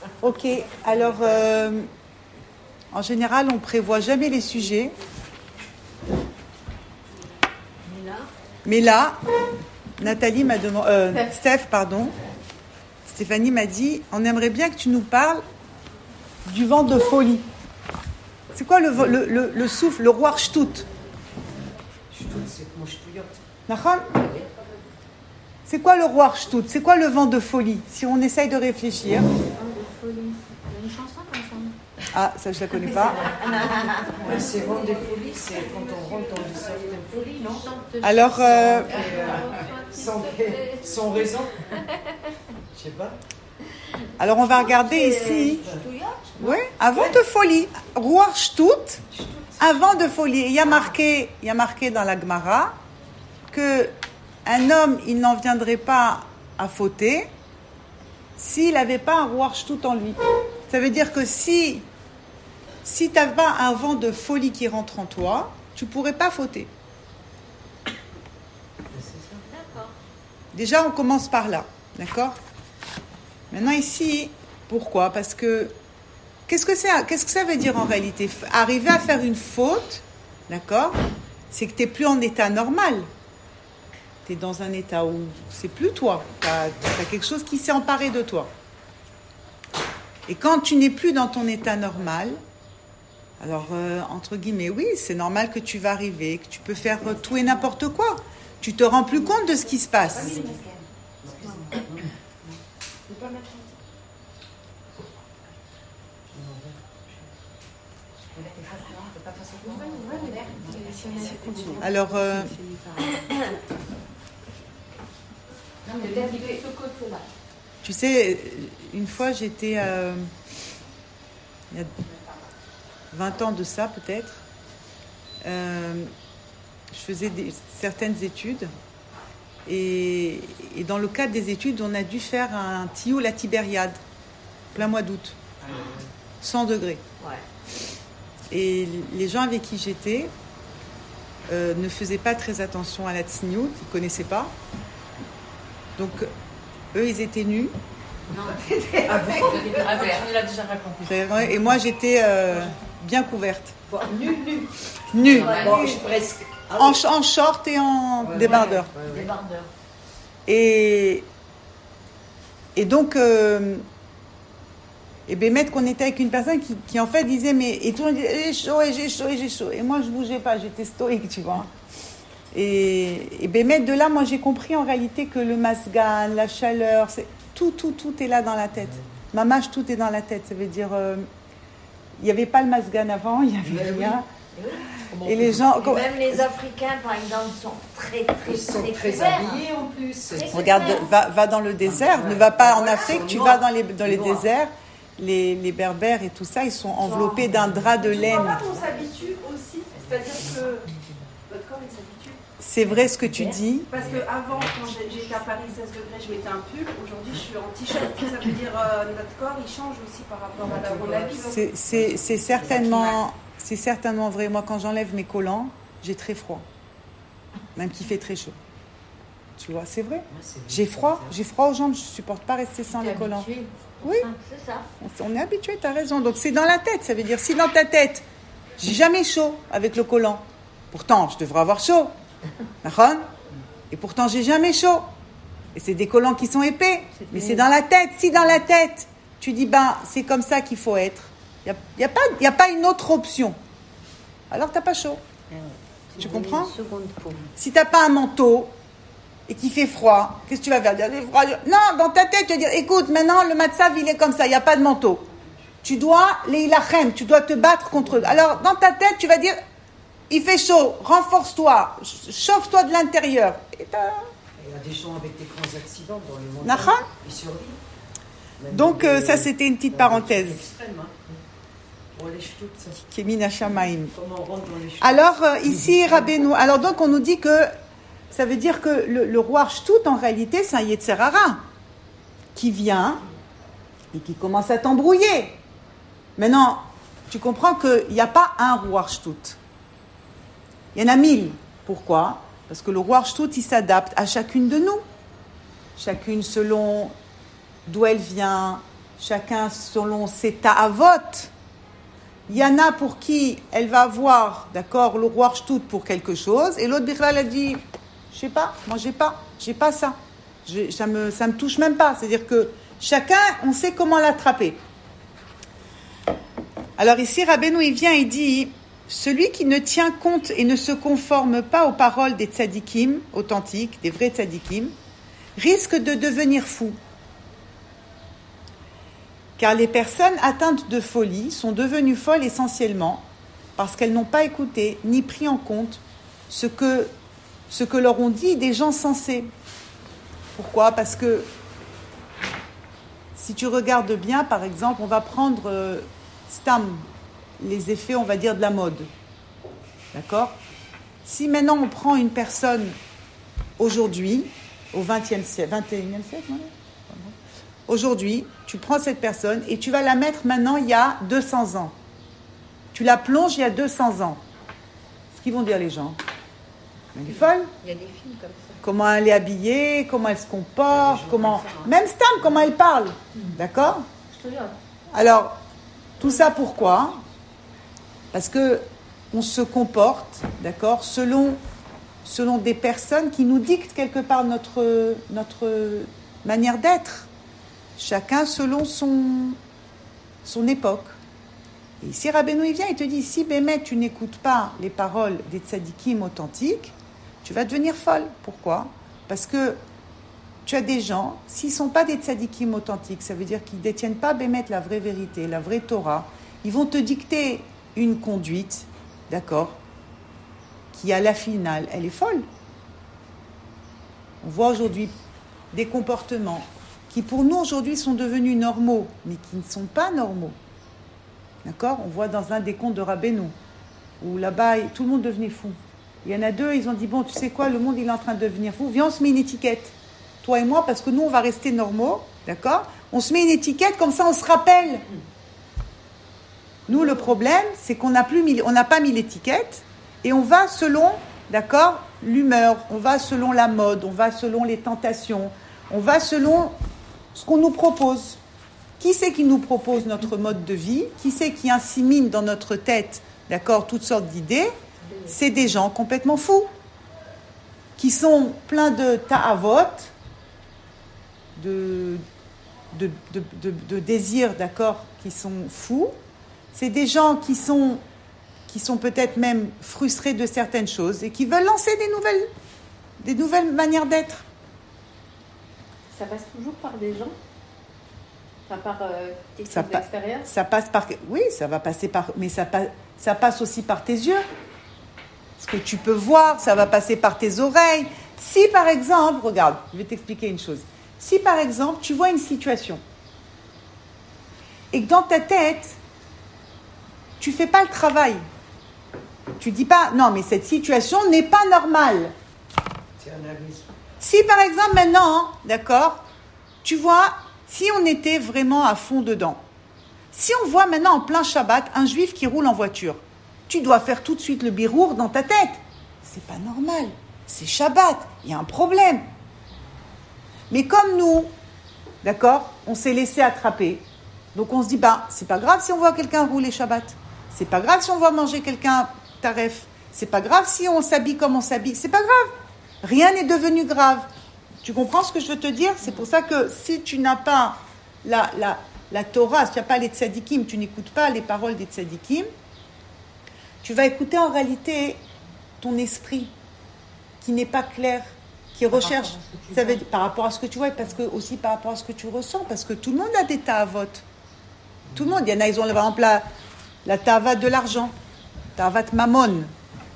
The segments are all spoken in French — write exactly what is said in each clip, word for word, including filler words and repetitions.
Ok, alors, euh, en général, on prévoit jamais les sujets. Mais là, Mais là, Nathalie m'a demandé, euh, Steph, pardon, Stéphanie m'a dit, on aimerait bien que tu nous parles du vent de folie. C'est quoi le, le, le, le souffle, le roi Shtut? Nachon? C'est quoi le roi Shtut? C'est quoi le vent de folie? Si on essaye de réfléchir. vent de folie. Il y a une chanson comme ça. Ah, ça je la connais pas. Ouais, c'est vent de folie, c'est quand on rentre dans une certaine folie, non? Alors, euh, Sans, sans raison. Je sais pas. alors on va regarder ici. Oui, un vent de folie. Roi Shtut, un vent de folie. Il y a marqué, il y a marqué dans la Gemara que un homme, il n'en viendrait pas à fauter s'il n'avait pas un roi Shtut en lui. Ça veut dire que si, si tu n'as pas un vent de folie qui rentre en toi, tu ne pourrais pas fauter. D'accord. Déjà, on commence par là, d'accord? Maintenant ici, pourquoi? Parce que, qu'est-ce que c'est, qu'est-ce que ça veut dire en réalité? Arriver à faire une faute, d'accord? C'est que tu n'es plus en état normal. Tu es dans un état où c'est plus toi. Tu as quelque chose qui s'est emparé de toi. Et quand tu n'es plus dans ton état normal, alors, euh, entre guillemets, oui, c'est normal que tu vas arriver, que tu peux faire euh, tout et n'importe quoi. Tu te rends plus compte de ce qui se passe. Alors, euh, tu sais, une fois j'étais, euh, il y a vingt ans de ça peut-être, euh, je faisais des, certaines études et, et dans le cadre des études, on a dû faire un tioul à Tibériade, plein mois d'août, cent degrés. Ouais. Et les gens avec qui j'étais euh, ne faisaient pas très attention à la tsniout, ils ne connaissaient pas. Donc, eux, ils étaient nus. Non. Ah bon? On l'a déjà raconté. C'est vrai. Et moi, j'étais euh, bien couverte. Bon, nu, nu. Nue. Bon, je suis presque. Ah, En, oui. en short et en Ouais, débardeur. ouais, ouais, ouais. Débardeur. Et, et donc, euh, et Bémet, qu'on était avec une personne qui, qui en fait disait, mais, et tout le monde disait, j'ai chaud, et j'ai chaud, et j'ai chaud. Et moi, je ne bougeais pas, j'étais stoïque, tu vois. Et, et Bémet, de là, moi, j'ai compris en réalité que le masgan, la chaleur, c'est, tout, tout, tout est là dans la tête. Mamache, tout est dans la tête. Ça veut dire, euh, il n'y avait pas le masgan avant, il n'y avait Mais rien. oui. Et les gens... Et même les Africains, par exemple, sont très, très, Ils sont très, très couverts. habillés en plus. Très Regarde, va, va dans le désert, ne va pas en Afrique, tu vas dans les, dans les Noir. déserts, les, les berbères et tout ça, ils sont enveloppés d'un drap de Tu laine. crois pas qu'on s'habitue aussi? C'est-à-dire que votre corps, il s'habitue. C'est vrai ce que tu dis. Parce qu'avant, quand j'ai- j'étais à Paris seize degrés, je mettais un pull. Aujourd'hui, je suis en t-shirt. Ça veut dire euh, notre corps, il change aussi par rapport à la où on habite. C'est, c'est, c'est, certainement, c'est certainement vrai. Moi, quand j'enlève mes collants, j'ai très froid. Même qu'il fait très chaud. Tu vois, c'est vrai. J'ai froid, j'ai froid aux jambes, je ne supporte pas rester sans les collants. Habitué. Oui. Ah, c'est ça. On, on est habitué, tu as raison. Donc c'est dans la tête. Ça veut dire, si dans ta tête, j'ai jamais chaud avec le collant, pourtant, je devrais avoir chaud. D'accord? Et pourtant, j'ai jamais chaud. Et c'est des collants qui sont épais. Mais c'est dans la tête. Si dans la tête, tu dis, ben, c'est comme ça qu'il faut être. Il n'y a, y a, pas- y a pas une autre option. Alors, tu n'as pas chaud. Tu comprends? Seconde peau. Si tu n'as pas un manteau et qu'il fait froid, qu'est-ce que tu vas faire? Dire, j'ai froid. Non, dans ta tête, tu vas dire, écoute, maintenant, le matzav, il est comme ça. Il n'y a pas de manteau. Tu dois, les ilachem, tu dois te battre contre eux. Alors, dans ta tête, tu vas dire, il fait chaud, renforce-toi, chauffe-toi de l'intérieur. Et t'as- Il y a des gens avec des grands accidents dans le monde. Nachan? Ils survivent. Même Donc, des- euh, ça, c'était une petite parenthèse. Extrême, hein. Bon, les ch'touts, ça, Kémina Shamaim. comment on rentre dans les ch'touts? Alors, euh, ici, Rabbeinu, alors donc, on nous dit que ça veut dire que le, le roi Shtut, en réalité, c'est un Yetzer Hara qui vient et qui commence à t'embrouiller. Maintenant, tu comprends qu'il n'y a pas un roi Shtut. Il y en a mille. Pourquoi? Parce que le roi Shtut, il s'adapte à chacune de nous. Chacune selon d'où elle vient, chacun selon ses ta'avot. Il y en a pour qui elle va avoir, d'accord, le roi tout pour quelque chose, et l'autre Bichlal a dit, je sais pas, moi j'ai pas, j'ai pas ça, je, ça me, ça me touche même pas. C'est-à-dire que chacun, on sait comment l'attraper. Alors ici, Rabbeinu, il vient et dit, celui qui ne tient compte et ne se conforme pas aux paroles des tzadikim authentiques, des vrais tzadikim, risque de devenir fou. Car les personnes atteintes de folie sont devenues folles essentiellement parce qu'elles n'ont pas écouté ni pris en compte ce que, ce que leur ont dit des gens sensés. Pourquoi ? Parce que si tu regardes bien, par exemple, on va prendre euh, Stam, les effets, on va dire, de la mode. D'accord ? Si maintenant on prend une personne aujourd'hui, au vingtième siècle, vingt et unième siècle, non ? Aujourd'hui, tu prends cette personne et tu vas la mettre maintenant il y a deux cents ans. Tu la plonges il y a deux cents ans. Ce qu'ils vont dire les gens. Elle est folle. Il y a des films comme ça. Comment elle est habillée, comment elle se comporte, comment... Même Stam, comment elle parle. D'accord ? Je te jure. Alors, tout ça pourquoi ? Parce que on se comporte, d'accord, selon, selon des personnes qui nous dictent quelque part notre, notre manière d'être. Chacun selon son, son époque. Et ici, Rabbeinu, il vient, il te dit, si Bémet, tu n'écoutes pas les paroles des tzadikim authentiques, tu vas devenir folle. Pourquoi ? Parce que tu as des gens, s'ils ne sont pas des tzadikim authentiques, ça veut dire qu'ils ne détiennent pas Bémet, la vraie vérité, la vraie Torah, ils vont te dicter une conduite, d'accord, qui à la finale, elle est folle. On voit aujourd'hui des comportements qui pour nous aujourd'hui sont devenus normaux, mais qui ne sont pas normaux. D'accord ? On voit dans un des contes de Rabbeinu, où là-bas, tout le monde devenait fou. Il y en a deux, ils ont dit, bon, tu sais quoi, le monde il est en train de devenir fou, viens, on se met une étiquette, toi et moi, parce que nous, on va rester normaux, d'accord ? On se met une étiquette, comme ça, on se rappelle. Nous, le problème, c'est qu'on n'a plus mis, on n'a pas mis l'étiquette, et on va selon, d'accord, l'humeur, on va selon la mode, on va selon les tentations, on va selon ce qu'on nous propose. Qui c'est qui nous propose notre mode de vie ? Qui c'est qui insémine dans notre tête, d'accord, toutes sortes d'idées ? C'est des gens complètement fous, qui sont pleins de ta'avot, de, de, de, de, de désirs, d'accord, qui sont fous. C'est des gens qui sont, qui sont peut-être même frustrés de certaines choses et qui veulent lancer des nouvelles, des nouvelles manières d'être. Ça passe toujours par des gens ? Enfin, par euh, tes Ça, choses pa- extérieures ? ça passe par... Oui, ça va passer par... Mais ça, pa- ça passe aussi par tes yeux. Ce que tu peux voir, ça va passer par tes oreilles. Si, par exemple... Regarde, je vais t'expliquer une chose. Si, par exemple, tu vois une situation et que dans ta tête, tu ne fais pas le travail. Tu ne dis pas, non, mais cette situation n'est pas normale. C'est un avis. Si, par exemple, maintenant, d'accord, tu vois, si on était vraiment à fond dedans, si on voit maintenant en plein Shabbat un juif qui roule en voiture, tu dois faire tout de suite le birour dans ta tête. C'est pas normal. C'est Shabbat. Il y a un problème. Mais comme nous, d'accord, on s'est laissé attraper, donc on se dit, bah, c'est pas grave si on voit quelqu'un rouler Shabbat. C'est pas grave si on voit manger quelqu'un taref. C'est pas grave si on s'habille comme on s'habille. C'est pas grave. Rien n'est devenu grave. Tu comprends ce que je veux te dire ? C'est pour ça que si tu n'as pas la, la, la Torah, si tu n'as pas les tzadikim, tu n'écoutes pas les paroles des tzadikim, tu vas écouter en réalité ton esprit qui n'est pas clair, qui recherche, ça veut dire, par rapport à ce que tu vois, parce que aussi par rapport à ce que tu ressens, parce que tout le monde a des ta'avot. Tout le monde, il y en a, ils ont par exemple la, la ta'avat de l'argent, ta'avat mammon, d'accord ?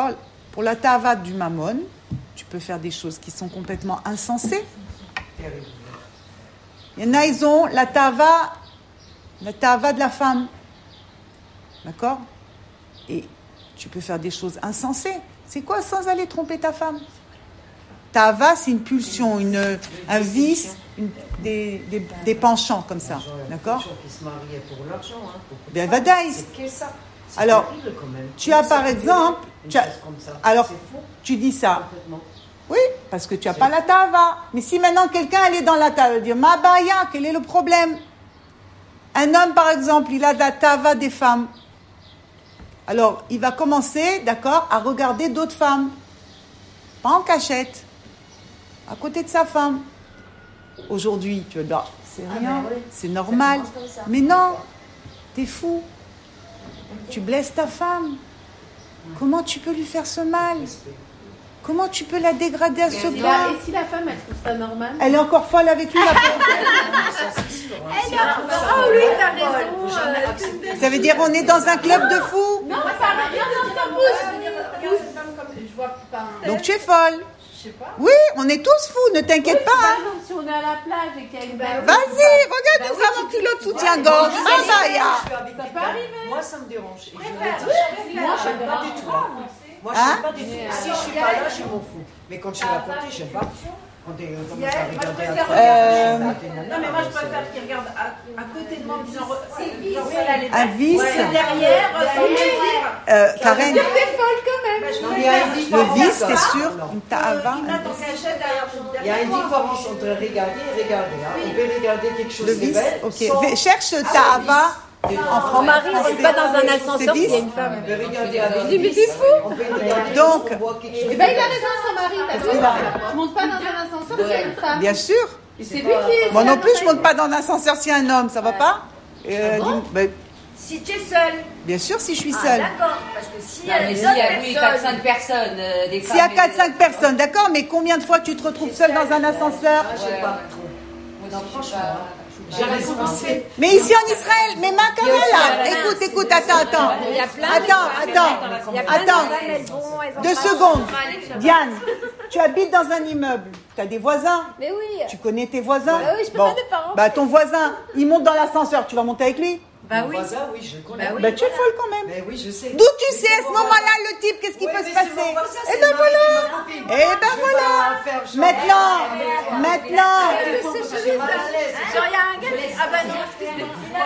Pour la ta'avat du mammon, tu peux faire des choses qui sont complètement insensées. Il y en a, ils ont la ta'ava, la ta'ava de la femme. D'accord ? Et tu peux faire des choses insensées. C'est quoi sans aller tromper ta femme ? Ta'ava, c'est une pulsion, une, un vice, une, des, des, des penchants comme ça. D'accord ? Qui se mariaient pour l'argent. Hein, pour Ben, vadaï. C'est que ça. C'est Alors, terrible, quand même. tu as par exemple... Tu as, alors, c'est fou. tu dis ça. Complètement. Oui, parce que tu n'as pas la ta'ava. Mais si maintenant quelqu'un elle est dans la ta'ava, dire ma baya, quel est le problème ? Un homme, par exemple, il a de la tava des femmes. Alors, il va commencer, d'accord, à regarder d'autres femmes. Pas en cachette. À côté de sa femme. Aujourd'hui, tu vas dire, c'est rien, c'est normal. Mais non, t'es fou. Tu blesses ta femme. Comment tu peux lui faire ce mal? Comment tu peux la dégrader à ce Et, point? là, et si la femme, elle trouve ça normal? Elle est encore folle avec lui, la pauvre. Oh oui, t'as raison. euh, Ça veut dire on est dans un club de fous. Non, ça va bien, non, non, pousse. Je vois pas. Donc tu es folle. Je sais pas. Oui, on est tous fous, ne t'inquiète Oui, par pas. hein. exemple, si on est à la plage et qu'il y a une belle... Vas-y, regarde une femme en culotte soutien-gorge. Ah bah, ya. Ça peut arriver. Moi, ça me dérange. Et je préfère, vais dire, je préfère. moi, je n'aime pas du tout. Moi, je Hein n'aime pas du tout. Si je suis pas là, je m'en fous. Mais quand je suis à côté, je n'aime pas. Quand tu commences à regarder à préfère Euh, Non, mais moi, je préfère qu'il regarde à, à côté de moi en disant c'est vis, celle-là, elle est Un vice. ouais, derrière, sans me dire. Euh, Karen, T'es folle quand même. Bah, je Non, mais il y a une le différence. vice, c'est sûr. Non. Une ta'ava. Il m'a en cachette derrière. Il y a une différence entre regarder et regarder. hein. On peut regarder quelque chose Le de vice, belle ok. sans- Vais- Cherche ta'ava en français. Mon mari, on n'est pas dans un ascenseur, vice. il y a une femme. On peut regarder avec dis, mais vice. t'es fou. On peut regarder Donc- si on voit quelque chose Eh ben, de il a belle. raison, son mari. T'as vu? Je monte pas dans un ascenseur, s'il y a une femme. Bien sûr. Et c'est lui qui... Moi non plus, je monte pas dans l'ascenseur s'il y a un homme, ça va pas? Euh, dis- ben, Si tu es seule. Bien sûr, si je suis Ah, seule. d'accord. Parce que si Non, elle mais est s'il y a, d'autres oui, personnes- quatre cinq personnes, euh, des S'il y a femmes et quatre des- cinq personnes, d'accord, mais combien de fois tu te retrouves seule dans un ascenseur? Ah, je sais pas trop. Moi Non, aussi, je suis franchement, pas- hein. je suis J'ai pas- raison. hein. Mais ici en Israël, mais ma là, écoute, écoute, attends, attends. Il y a plein de Attends, femmes, attends, il y a plein de attends. femmes, elles vont, elles ont Deux pas- secondes. Diane, tu habites dans un immeuble, tu as des voisins, Mais oui. tu connais tes voisins. Bah oui, je peux pas des parents. Bah ton voisin, il monte dans l'ascenseur, tu vas monter avec lui? Mon voisin, oui, je le connais. Bah tu es folle quand même. Mais oui, je sais. D'où tu sais à ce moment-là le type, qu'est-ce qui Ouais, peut mais se c'est passer? mon voisin, Eh c'est ben ma- voilà. ma copine. Eh ben Je vais voilà. pas faire genre- Maintenant, maintenant, J'ai mal à l'aise. Genre, il y a un gars qui... Ah bah non, excuse-moi.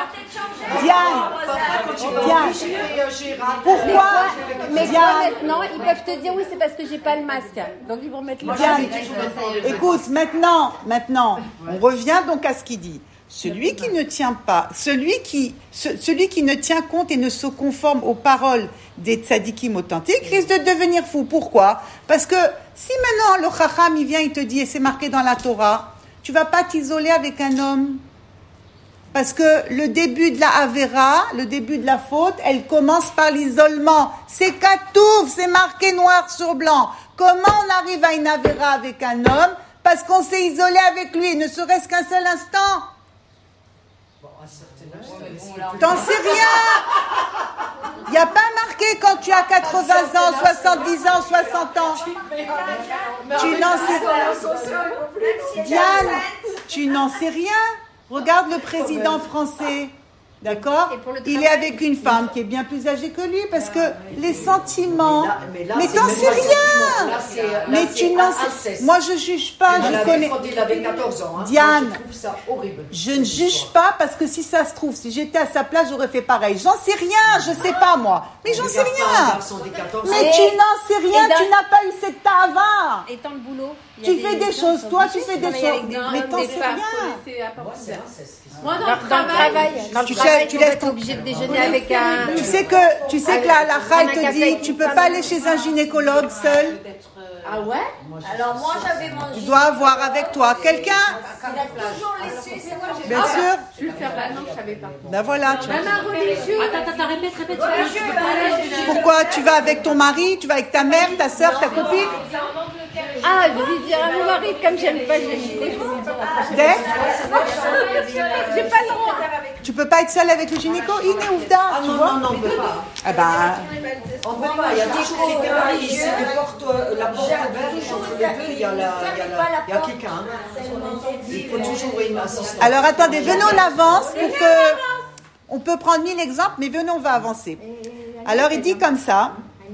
Diane, Parfois, quand tu vas Diane. au chez euh, Gérard, pourquoi? Mais quoi Diane, maintenant? Ils peuvent te dire oui, c'est parce que j'ai pas le masque. Donc ils vont mettre le Diane, masque. écoute, maintenant, maintenant, on revient donc à ce qu'il dit. Celui qui ne tient pas, celui qui, ce- celui qui ne tient compte et ne se conforme aux paroles des tzadikim authentiques risque de devenir fou. Pourquoi? Parce que si maintenant le chacham il vient, il te dit, et c'est marqué dans la Torah, tu vas pas t'isoler avec un homme. Parce que le début de la Avera, le début de la faute, elle commence par l'isolement. C'est katouf, c'est marqué noir sur blanc. Comment on arrive à une Avera avec un homme? Parce qu'on s'est isolé avec lui, ne serait-ce qu'un seul instant. Bon, à un certain âge, Ouais, ça bon, là, on- T'en sais rien. Il n'y a pas marqué quand tu as quatre-vingts ans, soixante-dix ans, soixante ans. Tu n'en sais rien. Diane, tu n'en sais rien. Regarde le président français. D'accord? Et pour le Il est avec une femme qui est bien plus âgée que lui parce que les sentiments. Là, mais là, Mais c'est t'en même sais pas rien. sentiment. Là, c'est- là, Mais c'est tu n'en un sais. inceste. Moi, je juge pas. On Je l'avait connais. quand il avait quatorze ans. hein. Diane. Moi, je trouve ça horrible. Je ne juge pas parce que si ça se trouve, si j'étais à sa place, j'aurais fait pareil. J'en sais rien, je sais pas moi. Mais j'en sais Regarde pas un rien. garçon de quatorze Mais ans. tu n'en sais rien, et dans- tu n'as pas eu cette tava. Étant le boulot. il y a Tu fais des gens choses, qui toi sont tu fais des obligés de choses. travailler avec Mais des t'en hommes, sais des femmes. rien. C'est à part Moi, de c'est ça. inceste. Moi, dans, Dans, le dans le travail, travail, dans le Tu travail, sais- tu tu laisses vas être ton- obligé de déjeuner avec un. Tu sais que, tu sais que la, la Chai te dit, tu peux pas aller chez un gynécologue seul. Ah ouais? Alors moi j'avais mon Tu dois avoir avec toi quelqu'un. Il a toujours laissé, c'est moi j'ai Bien sûr. Je vais le faire là, non, je savais pas. Ben voilà. tu- Même un religieux. Attends, attends, répète, répète. religieux, Pourquoi tu vas avec ton mari, tu vas avec ta mère, ta soeur, ta copine? Ah, je vais dire à mon mari, comme j'aime pas le gynéco, je vais lui dire la prochaine Dès J'ai pas le droit. Tu peux pas être seule avec le gynéco? Iné Oufda, Ah tu non, vois? non, non, on peut pas. Ah ben, On peut pas. Il y a toujours quelqu'un qui essaie de porte, la porte ouverte. Entre les deux, il y a, la, il y a, la, il y a quelqu'un. hein. Il faut toujours une assistante. alors attendez, venez on avance pour que on peut prendre mille exemples, mais venez on va avancer. Alors il dit comme ça.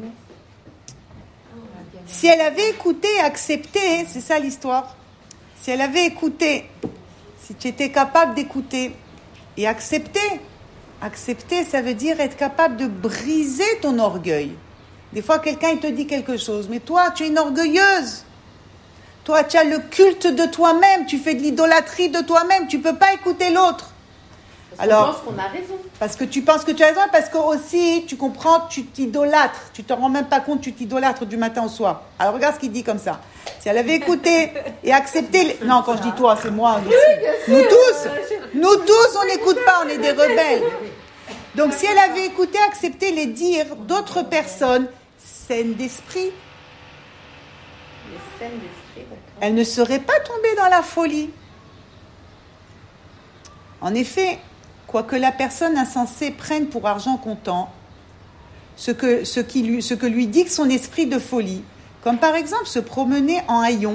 Si elle avait écouté et accepté, c'est ça l'histoire. Si elle avait écouté, si tu étais capable d'écouter et accepter, accepter, ça veut dire être capable de briser ton orgueil. Des fois, quelqu'un il te dit quelque chose, mais toi, tu es une orgueilleuse. Toi, tu as le culte de toi-même, tu fais de l'idolâtrie de toi-même, tu peux pas écouter l'autre. Parce Alors, qu'on pense qu'on a raison. Parce que tu penses que tu as raison, parce que aussi, tu comprends, tu t'idolâtres. Tu te rends même pas compte, tu t'idolâtres du matin au soir. Alors regarde ce qu'il dit comme ça. Si elle avait écouté et accepté... Les... Non, quand je dis toi, c'est moi. Aussi. Oui, nous tous, nous tous, on n'écoute pas, on est des rebelles. Donc si elle avait écouté, accepté les dires d'autres personnes saines d'esprit, Les scènes d'esprit, d'accord. elle ne serait pas tombée dans la folie. En effet, quoique la personne insensée prenne pour argent comptant ce que, ce qui lui, ce que lui dicte son esprit de folie, comme par exemple se promener en haillons.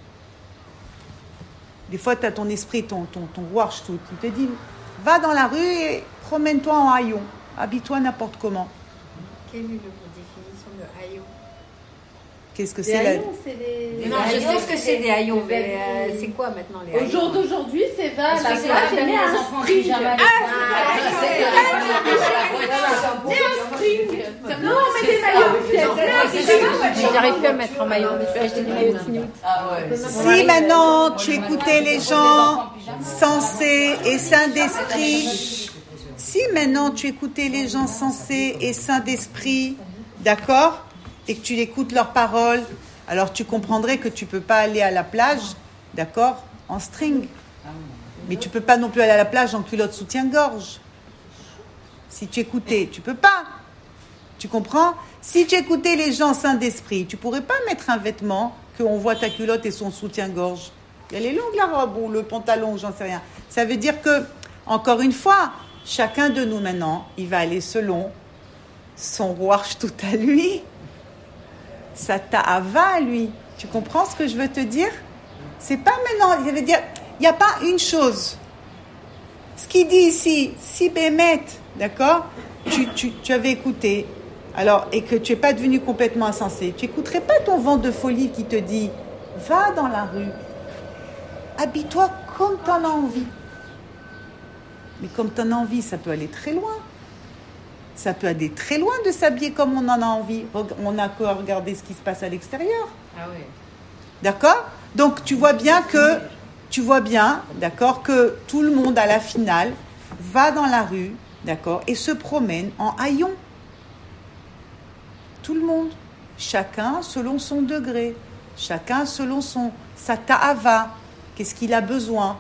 Des fois, tu as ton esprit, ton, ton, ton Warshtout, il te dit, va dans la rue et promène-toi en haillons, habille-toi n'importe comment. Quelle est la définition de haillon? Qu'est-ce que Les c'est haillons, c'est des... Non, je sais ce que c'est des haillons, mais euh, c'est quoi maintenant les haillons? Au jour d'aujourd'hui, c'est va à la Parce que plage c'est et met un string. Non, mais des maillots. J'arrive plus à mettre en maillot, mais je vais acheter des maillots de Snoot. Si maintenant tu écoutais les gens sensés et sains d'esprit, si maintenant tu écoutais les gens sensés et sains d'esprit, d'accord, et que tu écoutes leurs paroles, alors tu comprendrais que tu peux pas aller à la plage, d'accord, en string. Mais tu peux pas non plus aller à la plage en culotte soutien-gorge. Si tu écoutais, tu peux pas. Tu comprends? Si tu écoutais les gens sains d'esprit, tu pourrais pas mettre un vêtement qu'on voit ta culotte et son soutien-gorge. Elle est longue la robe ou le pantalon, j'en sais rien. Ça veut dire que, encore une fois, chacun de nous maintenant, il va aller selon son rouarche tout à lui, sa ta'ava à lui. Tu comprends ce que je veux te dire? C'est pas maintenant, je veux dire, il n'y a pas une chose. Ce qu'il dit ici, si Bémet, d'accord, tu, tu, tu avais écouté, alors, et que tu n'es pas devenu complètement insensé, tu n'écouterais pas ton vent de folie qui te dit, va dans la rue, habille-toi comme tu en as envie. Mais comme tu en as envie, ça peut aller très loin. Ça peut aller très loin de s'habiller comme on en a envie. On n'a qu'à regarder ce qui se passe à l'extérieur. Ah oui. D'accord? Donc, tu vois bien que, tu vois bien, d'accord, que tout le monde, à la finale, va dans la rue, d'accord, et se promène en haillons. Tout le monde. Chacun selon son degré. Chacun selon son, sa ta'ava. Qu'est-ce qu'il a besoin?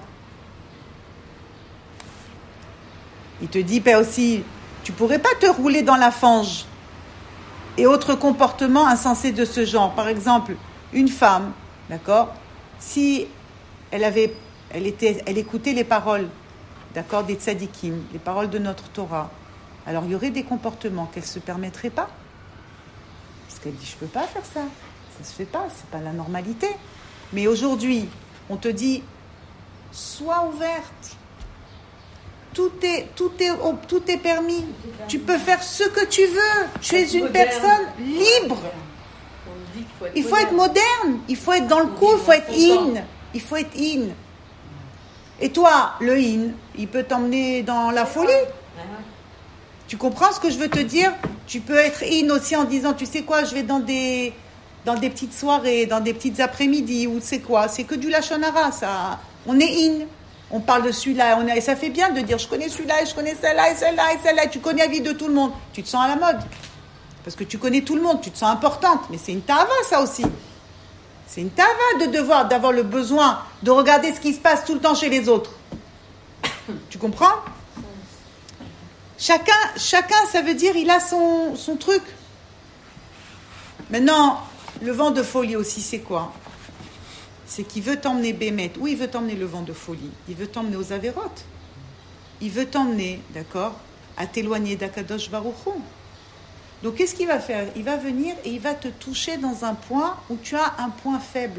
Il te dit, ben aussi, tu pourrais pas te rouler dans la fange. Et autres comportements insensés de ce genre. Par exemple, une femme, d'accord, si elle avait, elle était, elle écoutait les paroles, d'accord, des tzadikim, les paroles de notre Torah, alors il y aurait des comportements qu'elle se permettrait pas. Parce qu'elle dit, je peux pas faire ça. Ça se fait pas, c'est pas la normalité. Mais aujourd'hui, on te dit, sois ouverte. Tout est, tout est, tout est permis. Tu peux faire ce que tu veux. Tu es une personne libre. Il faut être moderne. Il faut être dans le coup. Il faut être in. Il faut être in. Et toi, le in, il peut t'emmener dans la folie. Tu comprends ce que je veux te dire? Tu peux être in aussi en disant, tu sais quoi, je vais dans des, dans des petites soirées, dans des petites après-midi, ou tu sais quoi, c'est que du lachon hara, ça. On est in. On parle de celui-là, on a, et ça fait bien de dire je connais celui-là, et je connais celle-là, et celle-là, et celle-là, et tu connais la vie de tout le monde. Tu te sens à la mode. Parce que tu connais tout le monde, tu te sens importante. Mais c'est une tava, ça aussi. C'est une tava de devoir, d'avoir le besoin de regarder ce qui se passe tout le temps chez les autres. Tu comprends? Chacun, chacun, ça veut dire il a son, son truc. Maintenant, le vent de folie aussi, c'est quoi? C'est qu'il veut t'emmener Bémet. Où il veut t'emmener le vent de folie? Il veut t'emmener aux Avérotes. Il veut t'emmener, d'accord, à t'éloigner d'Akadosh Baruch Hu. Donc, qu'est-ce qu'il va faire? Il va venir et il va te toucher dans un point où tu as un point faible.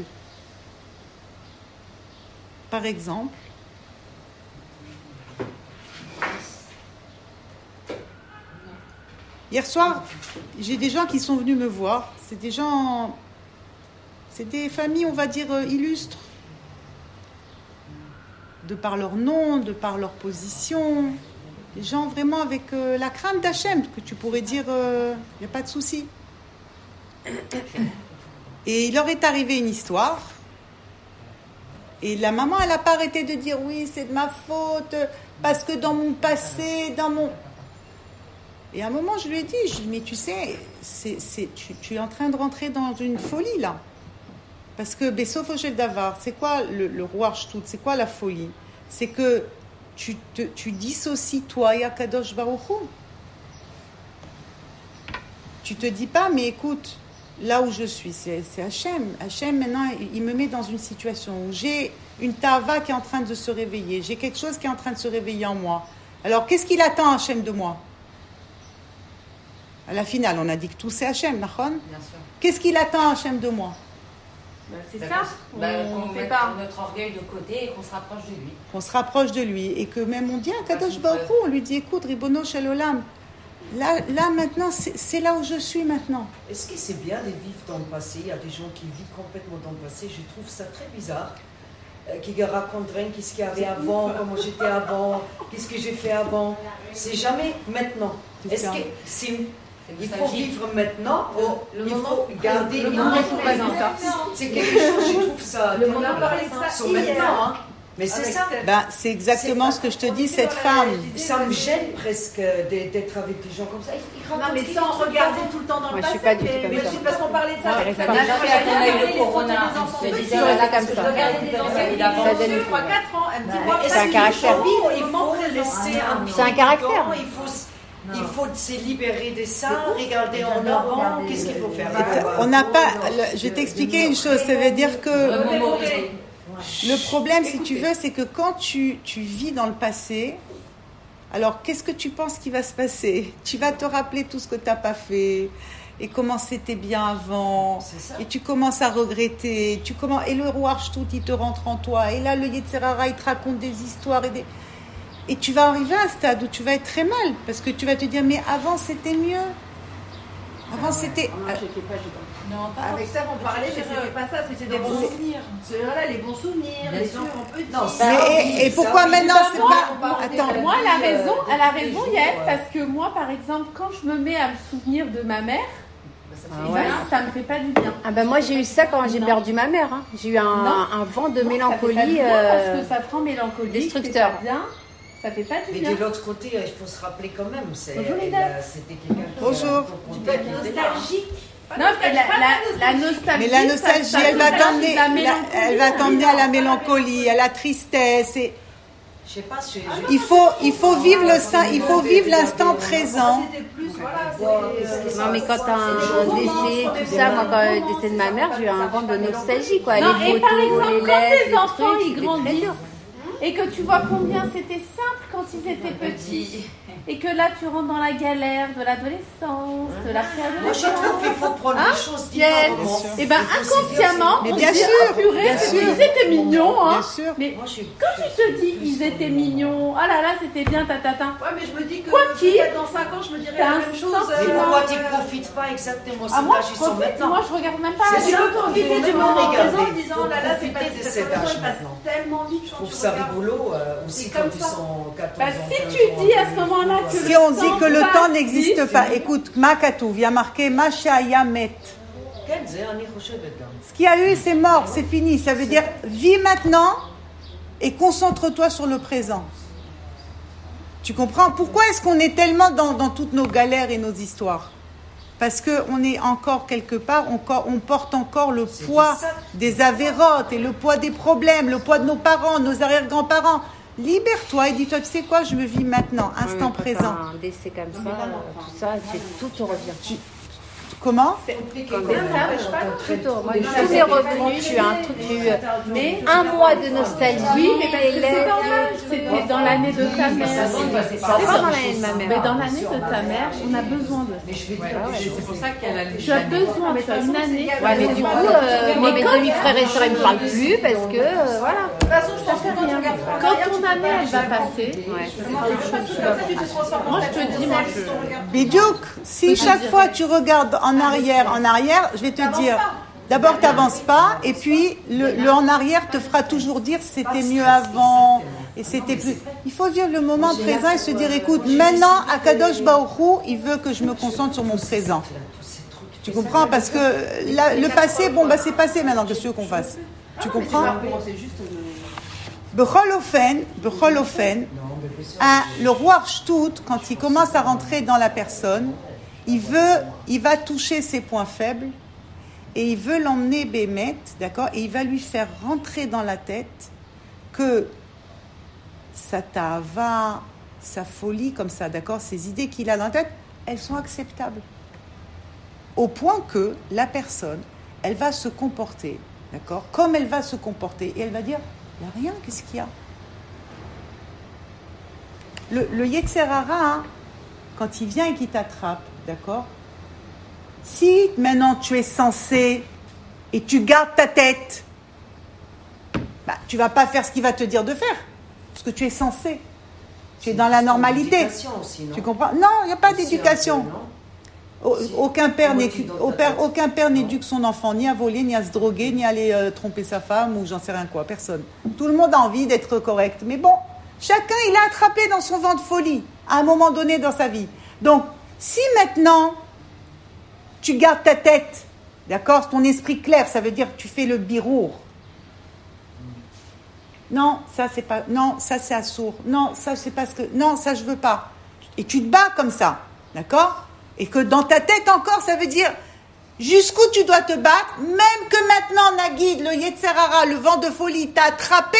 Par exemple, hier soir, j'ai des gens qui sont venus me voir. C'est des gens... C'est des familles, on va dire, illustres. De par leur nom, de par leur position. Des gens vraiment avec euh, la crainte d'Hachem, que tu pourrais dire, il euh, n'y a pas de souci. Et il leur est arrivé une histoire. Et la maman, elle n'a pas arrêté de dire oui, c'est de ma faute, parce que dans mon passé, dans mon... Et à un moment, je lui ai dit, je lui ai dit mais tu sais, c'est, c'est, tu, tu es en train de rentrer dans une folie là. Parce que Bessof Oshel Davar, c'est quoi le, le roi Shtout, c'est quoi la folie? C'est que tu, te, tu dissocies toi et Akadosh Baruch Hu. Tu te dis pas, mais écoute, là où je suis, c'est, c'est Hachem. Hachem, maintenant, il me met dans une situation où j'ai une tava qui est en train de se réveiller. J'ai quelque chose qui est en train de se réveiller en moi. Alors, qu'est-ce qu'il attend, Hachem, de moi? À la finale, on a dit que tout c'est Hachem, Nachon? Bien sûr. Qu'est-ce qu'il attend, Hachem, de moi? Bah, c'est Bah, ça. On, bah, on qu'on fait mette pas. notre orgueil de côté et qu'on se rapproche de lui. Qu'on se rapproche de lui. Et que même on dit, ah, Kadosh Baruch Hu, on lui dit, écoute, Ribono Shel Olam, là, là maintenant, c'est, c'est là où je suis maintenant. Est-ce que c'est bien de vivre dans le passé? Il y a des gens qui vivent complètement dans le passé. Je trouve ça très bizarre. Euh, qui raconteraient qu'est-ce qu'il y avait avant, comment j'étais avant, qu'est-ce que j'ai fait avant. C'est jamais maintenant. Est-ce que c'est... Il faut vivre maintenant, le, le il moment, faut garder le moment présent. C'est quelque chose, je trouve ça. Le moment présent. Sur maintenant, hein. Mais c'est ça. Ben, c'est exactement ce que je te dis, cette femme. Ça me gêne presque d'être avec des gens comme ça. Non, mais sans regarder tout le temps dans le Moi, je passé. suis pas du tout mais- comme mais ça. c'est parce qu'on parlait de ça. Moi, avec j'arrive Fabien. pas. Déjà, quand on a eu Regardez le les corona, photos des on enfants se petits. disait, Ouais, voilà, comme parce que ça. je regardais des anciennes d'avant. Ça donne- trois quatre ans. Elle me dit, moi, Est-ce C'est un qu'il caractère. faut- au Il moment faut présent. laisser un C'est un caractère. Il faut, il faut se libérer de ça, regarder en avant, qu'est-ce qu'il faut faire? On n'a pas. le- je vais t'expliquer une chose. Ça veut dire que Remémorer. le problème, si tu veux, c'est que quand tu, tu vis dans le passé, alors qu'est-ce que tu penses qui va se passer? Tu vas te rappeler tout ce que tu n'as pas fait et comment c'était bien avant. C'est ça. Et tu commences à regretter. Tu commences, et le roi Shtout, il te rentre en toi. Et là, le Yetzerara, il te raconte des histoires. Et, des, et tu vas arriver à un stade où tu vas être très mal. Parce que tu vas te dire, mais avant, c'était mieux. Avant, c'était... Moi, j'étais pas dedans. Non, pas Avec ça, on parlait, mais c'était pas ça, c'était des bons souvenirs. C'est- Voilà, les bons souvenirs, Bien les sûr. enfants petits. Non, Mais, ça, et, oui, et ça, pourquoi oui. maintenant, c'est Moi, pas... Attends. Moi, elle a Euh, raison, elle a tous les raison, jours, Yael, ouais. parce que moi, par exemple, quand je me mets à me souvenir de ma mère, Ça Ah eh ouais. ben, ça me fait pas du bien. Ah ben moi j'ai eu ça quand j'ai perdu ma mère. hein. J'ai eu un, Non. un vent de Non, mélancolie. ça fait pas du bien euh, parce que ça prend mélancolie, destructeur. c'est pas bien, ça fait pas du Mais bien. de l'autre côté, il faut se rappeler quand même. C'est, Bonjour, les elle, dames. euh, c'était quelqu'un qui Bonjour. a raconté Tu peux être qu'il était là. nostalgique. Non, mais la, la, la nostalgie. Mais la ça- nostalgie, ça elle va nous t'emmener, ajoute la la- mélancolie, elle va t'emmener à la évidemment. mélancolie, à la tristesse. Et Je sais pas, je, Ah je- il faut, il faut vivre le sein, il faut vivre l'instant présent. C'était plus, voilà, Ouais, c'était. euh, Non mais quand t'as un décès, tout ça, moi quand le décès de ma mère, j'ai eu un vent de nostalgie quoi. Non, les et par photos, exemple, les quand lettres, tes les enfants trucs, ils c'était très grandissent dur. et que tu vois combien c'était simple quand ils étaient petits et que là tu rentres dans la galère de l'adolescence, de la Moi, je préadolescence. trouve qu'il faut prendre Hein, les choses Yael, différemment. et ben Il faut se dire, inconsciemment, Mais on bien se dit, sûr, ah, purée, bien c'est- sûr. ils étaient mignons, hein. Bien sûr. Mais Moi, je suis quand tu te dis ils étaient mignons, ah là là c'était bien tatatin. Ouais, mais je me dis que Quoi qu'il- peut-être dans cinq ans, je me dirais T'as la un même chose. sentiment. Mais euh, pourquoi euh, tu ne profites pas exactement Ah cet moi âge je ils sont profite, maintenant? moi je regarde même pas. C'est Je ça, peux profiter il faut du vraiment moment regarder. présent. en disant, Faut là là, c'est pas profiter de parce cet que le temps, âge il passe maintenant. tellement vite Je quand trouve tu ça regardes. rigolo euh, aussi C'est quand comme ils ça. sont quatorze Bah, ans. si quinze tu ans, dis à ce vingt ans, moment-là que Si le on dit temps que le passe temps n'existe vite. pas, écoute, Makatou, il y a marqué Mashaya Met. כן, זה אני חושבת גם. Ce qu'il y a eu, c'est mort, c'est fini. Ça veut dire, vis maintenant et concentre-toi sur le présent. Tu comprends? Pourquoi est-ce qu'on est tellement dans, dans toutes nos galères et nos histoires? Parce qu'on est encore quelque part, encore, on porte encore le C'est poids ça. des avérotes et le poids des problèmes, le poids de nos parents, nos arrière-grands-parents. Libère-toi et dis-toi, tu sais quoi, je me vis maintenant, Ouais, mais instant quand présent. t'as un décès comme ça, euh, tout ça, c'est- tout te revient. Comment? Comme Bien, ça, je sais pas, tout te- moi, Mais tout ça, est c'est revenu, pas j'ai eu un truc, j'ai eu Mais un mois de nostalgie. oui, mais parce que les c'est lettres, normal, les trucs. c'était dans l'année de ta mère. C'est pas dans l'année de ma Mais mère. dans l'année de ta mère, on a besoin de ça. C'est pour ça qu'il y a la Tu as besoin de ça, une année. Ouais, mais du coup, euh, moi, mes demi-frères et sœurs, ils me parlent plus parce que, euh, voilà. De toute façon, je pense que quand tu regardes en Quand arrière, ton tu peux année, pas elle va changer. passer, Ouais. Comment tu peux pas changer comme ça, tu te transformes en Moi, je ta te vie, dis, moi, si je- on regarde. Bidiouk, si chaque fois tu regardes en arrière, en arrière, je vais te dire, d'abord t'avances pas, et puis le, le en arrière te fera toujours dire c'était mieux avant, et c'était plus... Il faut vivre le moment présent et se dire, écoute, maintenant, Akadosh Baruch Hu, il veut que je me concentre sur mon présent. Tu comprends? Parce que la- le passé, bon, bah c'est passé maintenant, qu'est-ce que tu veux qu'on fasse? Tu comprends? C'est juste de- Bechol Ofen, Bechol Ofen, un- le roi Shtut, quand il commence à rentrer dans la personne, il veut, il va toucher ses points faibles et il veut l'emmener Bémet, d'accord, et il va lui faire rentrer dans la tête que sa tava, sa folie comme ça, d'accord, ces idées qu'il a dans la tête, elles sont acceptables. Au point que la personne, elle va se comporter, d'accord, comme elle va se comporter, et elle va dire, il n'y a rien, qu'est-ce qu'il y a? Le, le Yetzer Hara, hein, quand il vient et qu'il t'attrape, d'accord, si maintenant tu es censé et tu gardes ta tête, bah, tu ne vas pas faire ce qu'il va te dire de faire, parce que tu es censé. Tu es dans la normalité. Aussi, non? Tu comprends? Non, il n'y a pas Aussi d'éducation. un peu, non? Au- Si. Aucun père Comment n'éduque, tu donnes au ta père- tête? aucun père Non. n'éduque son enfant ni à voler, ni à se droguer, ni à aller euh, tromper sa femme ou j'en sais rien quoi. Personne. Tout le monde a envie d'être correct. Mais bon, chacun il a attrapé dans son vent de folie à un moment donné dans sa vie. Donc, si maintenant tu gardes ta tête, d'accord, ton esprit clair, ça veut dire que tu fais le birour. Non, ça c'est pas. Non, ça c'est assourd. Non, ça c'est parce que. Non, ça je veux pas. Et tu te bats comme ça, d'accord? Et que dans ta tête encore, ça veut dire jusqu'où tu dois te battre, même que maintenant Nagid, le Yetzer Hara, le vent de folie t'a attrapé,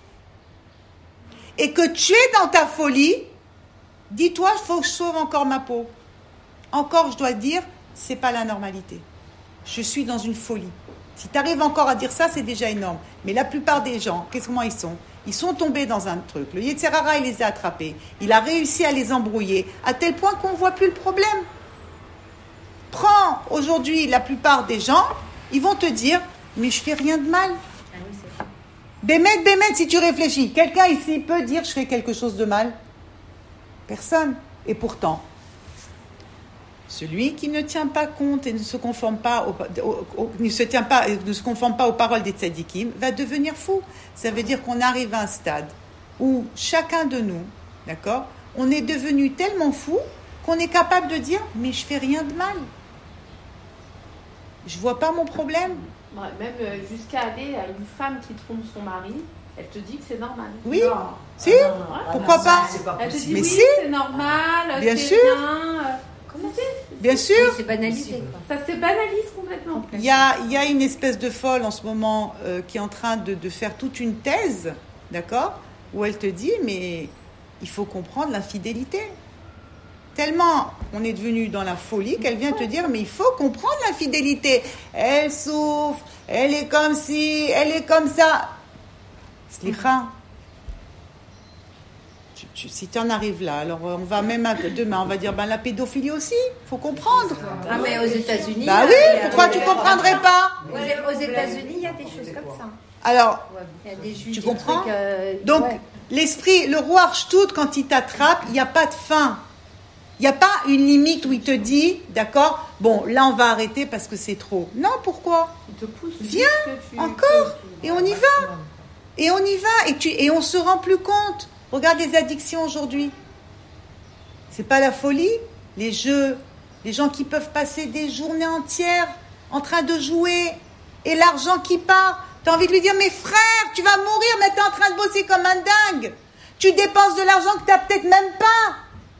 et que tu es dans ta folie. Dis-toi, il faut que je sauve encore ma peau. Encore, je dois dire, c'est pas la normalité. Je suis dans une folie. Si tu arrives encore à dire ça, c'est déjà énorme. Mais la plupart des gens, qu'est-ce comment ils sont? Ils sont tombés dans un truc. Le Yetzer Hara, il les a attrapés. Il a réussi à les embrouiller, à tel point qu'on ne voit plus le problème. Prends aujourd'hui la plupart des gens, ils vont te dire, mais je fais rien de mal. Bémet, Bémet, si tu réfléchis, quelqu'un ici peut dire, je fais quelque chose de mal? Personne. Et pourtant, celui qui ne tient pas compte et ne se conforme pas, au, au, au, ne se tient pas, ne se conforme pas aux paroles des tzadikim, va devenir fou. Ça veut dire qu'on arrive à un stade où chacun de nous, d'accord, on est devenu tellement fou qu'on est capable de dire, mais je fais rien de mal. Je vois pas mon problème. Ouais, même euh, jusqu'à aller à une femme qui trompe son mari, elle te dit que c'est normal. Oui, Non. si, Ouais. pourquoi non, pas? C'est pas Elle te dit possible. Mais oui, si. c'est normal, Bien c'est sûr. bien. euh, Comment Bien sûr. Oui, c'est banalisé. Quoi. Ça se banalise complètement. Il y a, il y a une espèce de folle en ce moment euh, qui est en train de, de faire toute une thèse, d'accord, où elle te dit, mais il faut comprendre l'infidélité. Tellement on est devenu dans la folie qu'elle vient te dire, mais il faut comprendre l'infidélité. Elle souffre, elle est comme ci, elle est comme ça. Slicha. Tu, tu, si tu en arrives là, alors on va même à, demain, on va dire, ben la pédophilie aussi, il faut comprendre. Ah, mais aux États-Unis. Bah il y a- oui, il y a- pourquoi tu comprendrais pas? Aux aux États-Unis, il y a des choses comme ça. Alors, Il y a des juges. tu des comprends? trucs, euh, Donc, ouais. l'esprit, le roi Archtout, quand il t'attrape, il n'y a pas de fin. Il n'y a pas une limite où il te dit, d'accord, bon, là on va arrêter parce que c'est trop. Non, pourquoi? Il te pousse. Viens, jusque tu- encore, et on y va. Et on y va, et, tu, et on se rend plus compte. Regarde les addictions aujourd'hui. C'est pas la folie. Les jeux, les gens qui peuvent passer des journées entières en train de jouer, et l'argent qui part. Tu as envie de lui dire, mais frère, tu vas mourir, mais tu es en train de bosser comme un dingue. Tu dépenses de l'argent que tu n'as peut-être même pas.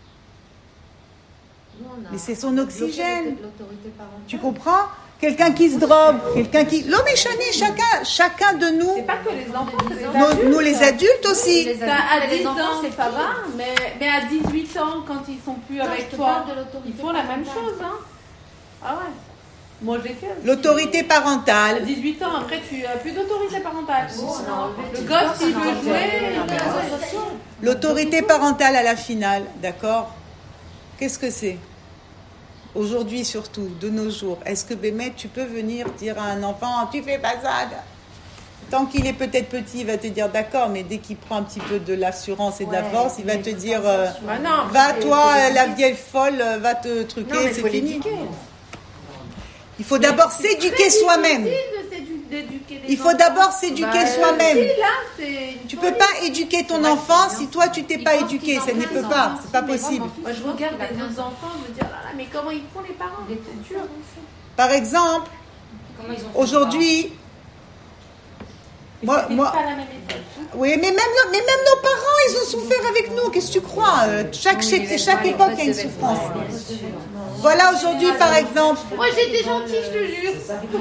Nous, on a Mais c'est son bloqué oxygène. l'autorité parentale. Tu comprends? Quelqu'un qui se drogue, quelqu'un qui... L'homme est chané, chacun, chacun de nous. C'est pas que les enfants, c'est les Nous, adultes. nous, les adultes aussi. Les Ça, adultes, à les dix enfants, ans, c'est ça pire. va, mais, mais à dix-huit ans, quand ils sont plus Non, avec je te toi, parle de l'autorité ils font la même parentale. chose. Hein. Ah ouais. Moi, je l'ai fait aussi. L'autorité À parentale. dix-huit ans, après, tu n'as plus d'autorité parentale. Oh, non, Le tu gosse, penses il à veut un jouer. enfant. il veut- réseaux sociaux. L'autorité parentale à la finale, d'accord? Qu'est-ce que c'est? Aujourd'hui surtout, de nos jours, est-ce que Bémet, tu peux venir dire à un enfant, tu fais pas ça? Tant qu'il est peut-être petit, il va te dire d'accord, mais dès qu'il prend un petit peu de l'assurance et de la Ouais, force, il va mais te faut dire, faire euh, attention. Bah non, va faut- toi, faut la l'éduquer. vieille folle, va te Non, truquer, mais c'est faut fini. l'éduquer. Il faut d'abord s'éduquer soi-même. Il faut d'abord s'éduquer soi-même. Tu peux pas éduquer ton enfant si toi tu t'es Il pas pense éduqué, qu'il ça en ne a peut des pas, enfants, c'est pas mais possible. vraiment. Moi, je regarde les autres enfants, je me dis, oh là là, mais comment ils font les parents? C'est dur. Par exemple, Comment ils ont fait aujourd'hui, Moi, C'était moi, pas la même époque. oui, mais même, nos- mais même nos parents, ils ont souffert avec nous. Qu'est-ce que tu crois? Euh, Chaque, chaque, chaque époque a une souffrance. Voilà, aujourd'hui, par exemple, Moi, j'étais gentille, je te jure.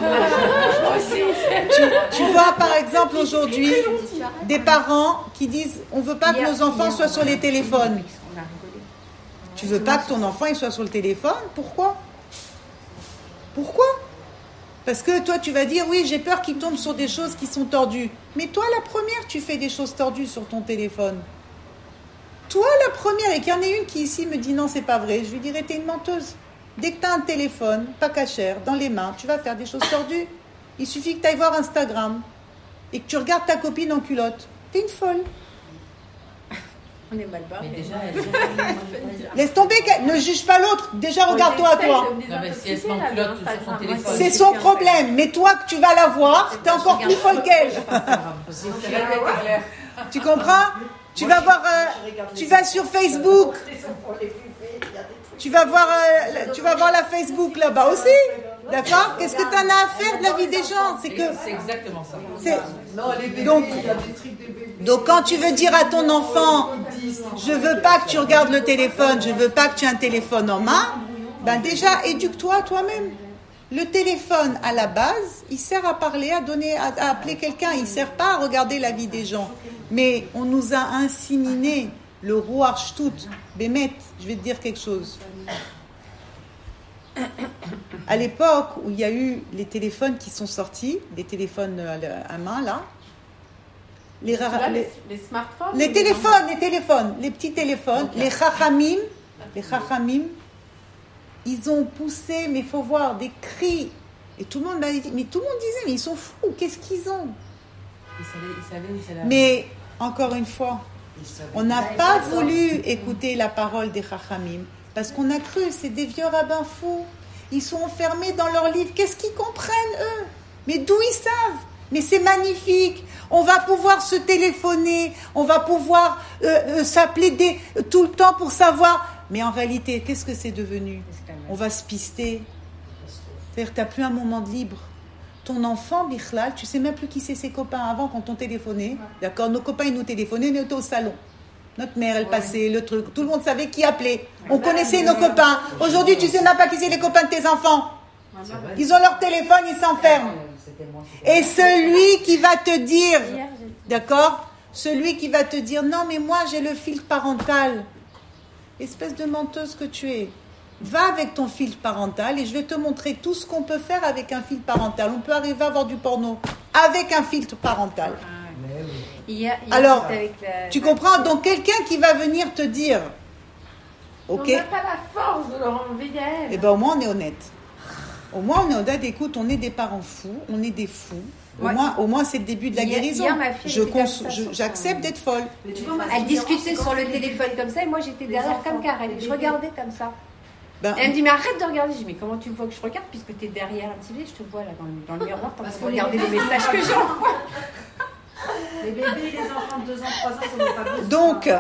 tu, tu vois, par exemple, aujourd'hui, des parents qui disent on veut pas que nos enfants soient sur les téléphones. Tu veux pas que ton enfant il soit sur le téléphone? Pourquoi? Pourquoi? Parce que toi, tu vas dire, oui, j'ai peur qu'il tombe sur des choses qui sont tordues. Mais toi, la première, tu fais des choses tordues sur ton téléphone. Toi, la première, et qu'il y en ait une qui ici me dit, non, c'est pas vrai, je lui dirais, t'es une menteuse. Dès que tu as un téléphone, pas cachère, dans les mains, tu vas faire des choses tordues. Il suffit que tu ailles voir Instagram et que tu regardes ta copine en culotte. T'es une folle. On est mal barré. Mais déjà, elle... Laisse tomber, ne juge pas l'autre. Déjà, regarde-toi à toi. Non, mais si elle se met en culotte sur son téléphone. C'est son problème. Mais toi, que tu vas la voir, t'es encore plus folle qu'elle. Tu comprends? Tu vas voir, euh, tu vas sur Facebook. Tu vas voir, euh, tu vas voir la Facebook là-bas aussi. D'accord? Qu'est-ce que t'en as à faire de la vie des gens? C'est que, C'est exactement ça. c'est, donc, donc quand tu veux dire à ton enfant, je veux pas que tu regardes le téléphone, je veux pas que tu aies un téléphone en main, ben déjà, éduque-toi toi-même. Le téléphone, à la base, il sert à parler, à donner, à, à appeler quelqu'un. Il sert pas à regarder la vie des gens. Mais on nous a inséminé le roi Archtout. Bémet, je vais te dire quelque chose. À l'époque où il y a eu les téléphones qui sont sortis, les téléphones à, à main là, les, Là, les, les, les smartphones. les téléphones, les téléphones, les petits téléphones, les chachamim, les chachamim, ils ont poussé, mais il faut voir, des cris. Et tout le monde m'a dit, mais tout le monde disait, mais ils sont fous, qu'est-ce qu'ils ont? Ils savaient, ils savaient où c'est la... Mais, encore une fois, on n'a pas voulu écouter la parole des chachamim, parce qu'on a cru, c'est des vieux rabbins fous. Ils sont enfermés dans leur livre. Qu'est-ce qu'ils comprennent, eux? Mais d'où ils savent? Mais c'est magnifique. On va pouvoir se téléphoner, on va pouvoir euh, euh, s'appeler des, euh, tout le temps pour savoir. Mais en réalité, qu'est-ce que c'est devenu? On va se pister. C'est-à-dire que tu n'as plus un moment de libre. Ton enfant, Bichlal, tu ne sais même plus qui c'est ses copains avant quand on téléphonait. D'accord? Nos copains, ils nous téléphonaient, on était au salon. Notre mère, elle passait, le truc. Tout le monde savait qui appelait. On connaissait nos copains. Aujourd'hui, tu ne sais même pas qui c'est les copains de tes enfants. Ils ont leur téléphone, ils s'enferment. Et celui qui va te dire, d'accord? Celui qui va te dire, non, mais moi, j'ai le filtre parental. Espèce de menteuse que tu es. Va avec ton filtre parental et je vais te montrer tout ce qu'on peut faire avec un filtre parental. On peut arriver à voir du porno avec un filtre parental. Hier, hier, Alors, c'était avec la- tu comprends? Donc, quelqu'un qui va venir te dire, ok, On n'a pas la force de leur enlever elle. eh ben, au moins, on est honnête. Au moins, on est honnête. Écoute, on est des parents fous, on est des fous. Au, Ouais. moins, au moins, c'est le début de la Hier- guérison. hier, ma fille, Je elle était cons- comme ça je- sur J'accepte son- d'être folle. Mais tu vois, ma Elle différence, discutait c'est sur quand le c'est les téléphone bébés. comme ça et moi j'étais Les derrière enfants, comme Karen. les Je bébés. regardais comme ça. Ben, Et elle me dit mais arrête de regarder. Je dis mais comment tu vois que je regarde puisque tu es derrière un télé, je te vois là dans le, dans le miroir en train de regarder les messages que j'envoie. Les bébés, les enfants de deux ans, trois ans, ça n'a pas besoin. donc,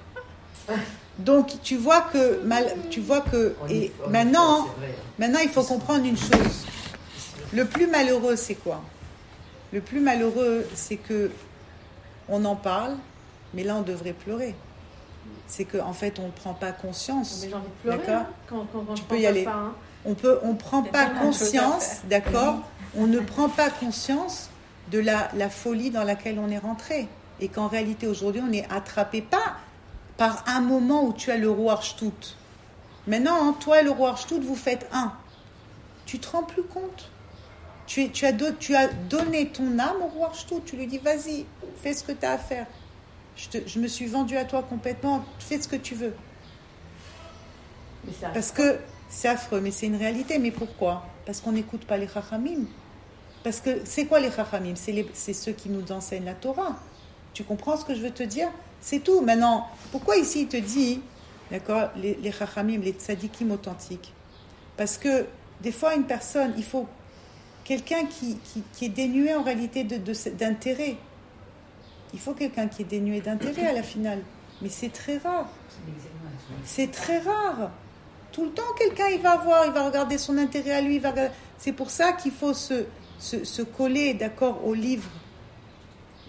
donc, tu vois que, mal, tu vois que, et maintenant, maintenant, il faut comprendre une chose. Le plus malheureux, c'est quoi? Le plus malheureux, c'est que on en parle, mais là, on devrait pleurer. C'est qu'en en fait, on ne prend pas conscience. Mais j'ai envie de pleurer D'accord. hein, quand, quand, quand Tu je peux pense y à aller. ça, hein. On peut, on prend Il y a pas tellement de choses à conscience, faire. d'accord? On ne prend pas conscience de la, la folie dans laquelle on est rentré. Et qu'en réalité, aujourd'hui, on est attrapé pas par un moment où tu as le roi Archtout. Maintenant, hein, toi et le roi Archtout, vous faites un. Tu te rends plus compte. Tu, es- tu, as do- tu as donné ton âme au roi Archtout. Tu lui dis, vas-y, fais ce que tu as à faire. Je, te- je me suis vendue à toi complètement. Fais ce que tu veux. Mais c'est Parce que c'est affreux, mais c'est une réalité. Mais pourquoi? Parce qu'on n'écoute pas les chachamim. Parce que c'est quoi les chachamim? C'est les- c'est ceux qui nous enseignent la Torah. Tu comprends ce que je veux te dire? C'est tout. Maintenant, pourquoi ici il te dit, d'accord, les, les chachamim, les tzadikim authentiques? Parce que des fois, une personne, il faut quelqu'un qui, qui, qui est dénué en réalité de, de, d'intérêt. Il faut quelqu'un qui est dénué d'intérêt à la finale. Mais c'est très rare. C'est très rare. Tout le temps, quelqu'un, il va voir, il va regarder son intérêt à lui. Il va regarder... C'est pour ça qu'il faut se, se, se coller, d'accord, au livre.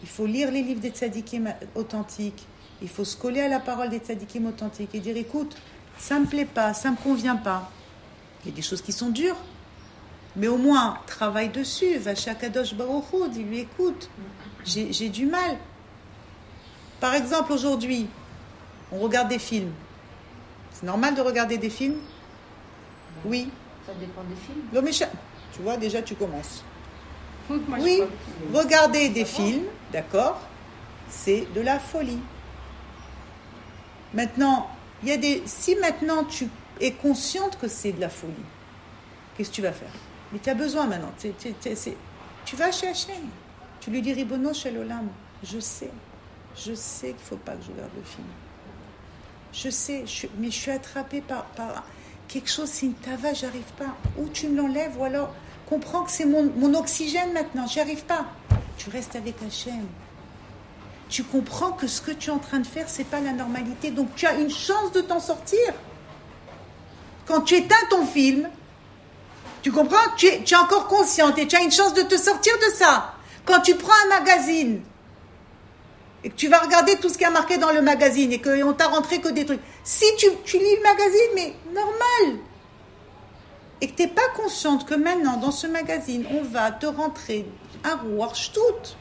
Il faut lire les livres des tzadikim authentiques. Il faut se coller à la parole des tzadikim authentiques et dire, écoute, ça me plaît pas, ça me convient pas. Il y a des choses qui sont dures, mais au moins, travaille dessus. Va chez Akadosh Baruch Hu, dis-lui, écoute, j'ai, j'ai du mal. Par exemple, aujourd'hui, on regarde des films. C'est normal de regarder des films ? Oui. Ça dépend des films. L'homme est cha- Tu vois, déjà, tu commences. Moi, Oui, je crois que- regarder des films, d'accord, c'est de la folie. Maintenant, il y a des... si maintenant tu es consciente que c'est de la folie, qu'est-ce que tu vas faire ? Mais tu as besoin maintenant. Tu, tu, tu, c'est... tu vas chez Hachem. Tu lui dis, Ribono Shel Olam, je sais, je sais qu'il ne faut pas que je regarde le film. Je sais, je, mais je suis attrapée par, par quelque chose, c'est une tava, j'arrive pas. Ou tu me l'enlèves, ou alors comprends que c'est mon, mon oxygène maintenant, j'y arrive pas. Tu restes avec Hachem. Tu comprends que ce que tu es en train de faire, c'est pas la normalité. Donc tu as une chance de t'en sortir. Quand tu éteins ton film, tu comprends, tu es, tu es encore consciente et tu as une chance de te sortir de ça. Quand tu prends un magazine et que tu vas regarder tout ce qui est marqué dans le magazine et qu'on t'a rentré que des trucs. Si tu, tu lis le magazine, mais normal. Et que tu n'es pas consciente que maintenant, dans ce magazine, on va te rentrer un rouar shtout.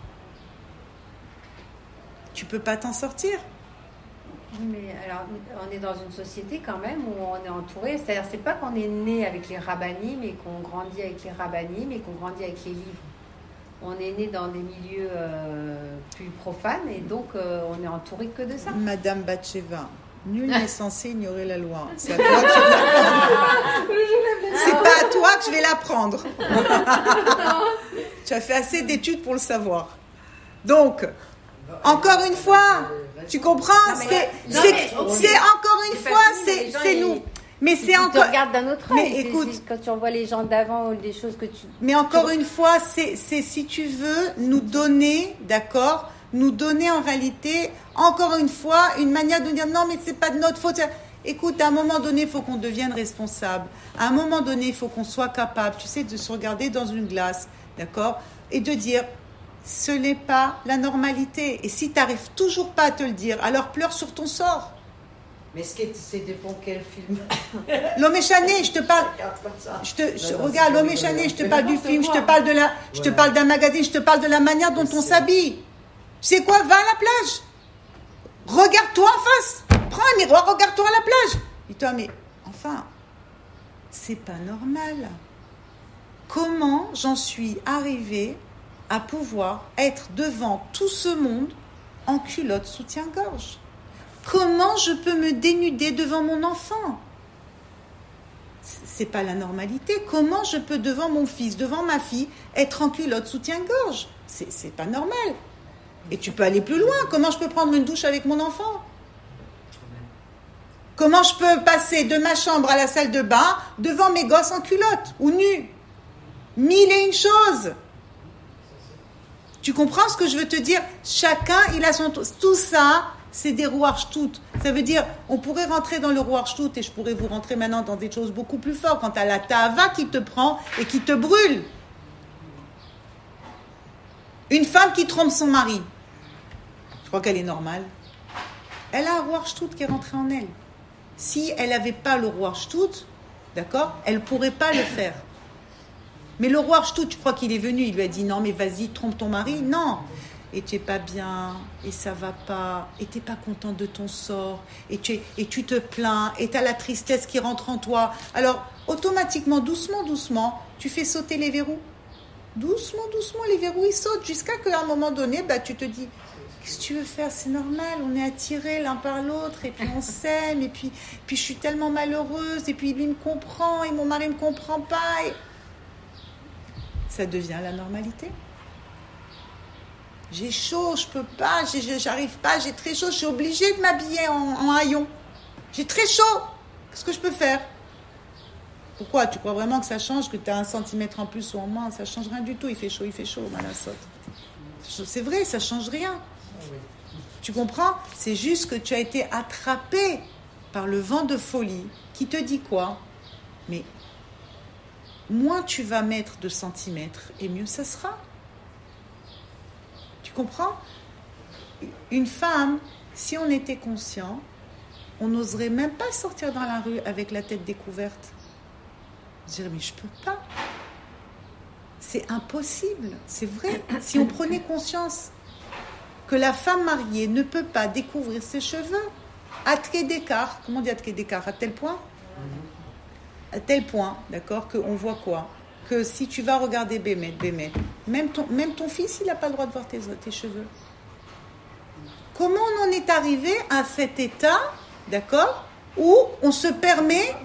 Tu peux pas t'en sortir. Mais alors, on est dans une société quand même où on est entouré. C'est-à-dire, c'est pas qu'on est né avec les rabbinim et qu'on grandit avec les rabbinim et qu'on grandit avec les livres. On est né dans des milieux euh, plus profanes et donc euh, on est entouré que de ça. Madame Batsheva, nul n'est censé ignorer la loi. C'est à toi que je vais l'apprendre. C'est pas à toi que je vais l'apprendre. Tu as fait assez d'études pour le savoir. Donc, encore une fois, tu comprends, Non, mais c'est, là- non, c'est, mais on- c'est encore une c'est fois, facile, mais c'est, les gens, c'est ils- nous. Mais c'est Tu encore. te regardes d'un autre Mais œil. C'est- écoute. c'est quand tu envoies les gens d'avant ou des choses que tu... Mais encore une fois, c'est, c'est si tu veux nous donner, d'accord, nous donner en réalité, encore une fois, une manière de dire non, mais c'est pas de notre faute. Écoute, à un moment donné, il faut qu'on devienne responsable. À un moment donné, il faut qu'on soit capable, tu sais, de se regarder dans une glace, d'accord, et de dire, ce n'est pas la normalité. Et si tu n'arrives toujours pas à te le dire, alors pleure sur ton sort. Mais ce qui c'est dépend quel film. L'homme échané, je te parle. Regarde comme ça. Je te, je- Non, non, regarde, c'est l'homme pas échané, rigolo. je te parle du N'importe film, je quoi. te parle de la, je te Voilà. parle d'un magazine, je te parle de la manière dont Je on sais. s'habille. Tu sais quoi, va à la plage. Regarde-toi en face. Prends un miroir, regarde-toi à la plage. Dis-toi, mais enfin, c'est pas normal. Comment j'en suis arrivée à pouvoir être devant tout ce monde en culotte soutien-gorge? Comment je peux me dénuder devant mon enfant? C'est pas la normalité. Comment je peux devant mon fils, devant ma fille, être en culotte soutien-gorge? C'est, c'est pas normal. Et tu peux aller plus loin. Comment je peux prendre une douche avec mon enfant? Comment je peux passer de ma chambre à la salle de bain devant mes gosses en culotte ou nus? Mille et une choses. Tu comprends ce que je veux te dire? Chacun, il a son... Tout ça, c'est des rouar shtout. Ça veut dire, on pourrait rentrer dans le rouar shtout et je pourrais vous rentrer maintenant dans des choses beaucoup plus fortes. Quand tu as la tava qui te prend et qui te brûle. Une femme qui trompe son mari. Je crois qu'elle est normale. Elle a un rouar shtout qui est rentré en elle. Si elle n'avait pas le rouar shtout, d'accord, elle ne pourrait pas le faire. Mais le roi Shtout, tu crois qu'il est venu, il lui a dit non mais vas-y, trompe ton mari? Non. Et tu es pas bien, et ça va pas, et tu n'es pas content de ton sort, et tu, es, et tu te plains, et tu as la tristesse qui rentre en toi. Alors, automatiquement, doucement, doucement, tu fais sauter les verrous. Doucement, doucement, les verrous, ils sautent, jusqu'à qu'à un moment donné, bah, tu te dis, qu'est-ce que tu veux faire? C'est normal, on est attirés l'un par l'autre, et puis on s'aime, et puis, puis je suis tellement malheureuse, et puis lui me comprend, et mon mari me comprend pas, et... ça devient la normalité. J'ai chaud, je peux pas, j'ai, j'arrive pas, j'ai très chaud, je suis obligée de m'habiller en, en haillons. J'ai très chaud, qu'est-ce que je peux faire? Pourquoi? Tu crois vraiment que ça change, que tu as un centimètre en plus ou en moins? Ça change rien du tout, il fait chaud, il fait chaud, malassote. C'est vrai, ça change rien. Tu comprends? C'est juste que tu as été attrapé par le vent de folie qui te dit quoi? Mais moins tu vas mettre de centimètres et mieux ça sera. Tu comprends? Une femme, si on était conscient, on n'oserait même pas sortir dans la rue avec la tête découverte. Je dirais, mais je peux pas. C'est impossible, c'est vrai. Si on prenait conscience que la femme mariée ne peut pas découvrir ses cheveux, à trait d'écart, comment on dit à trait d'écart, à tel point, à tel point, d'accord, qu'on voit quoi? Que si tu vas regarder Bémet, Bémet, même ton, même ton fils, il n'a pas le droit de voir tes, tes cheveux. Comment on en est arrivé à cet état, d'accord, où on se permet...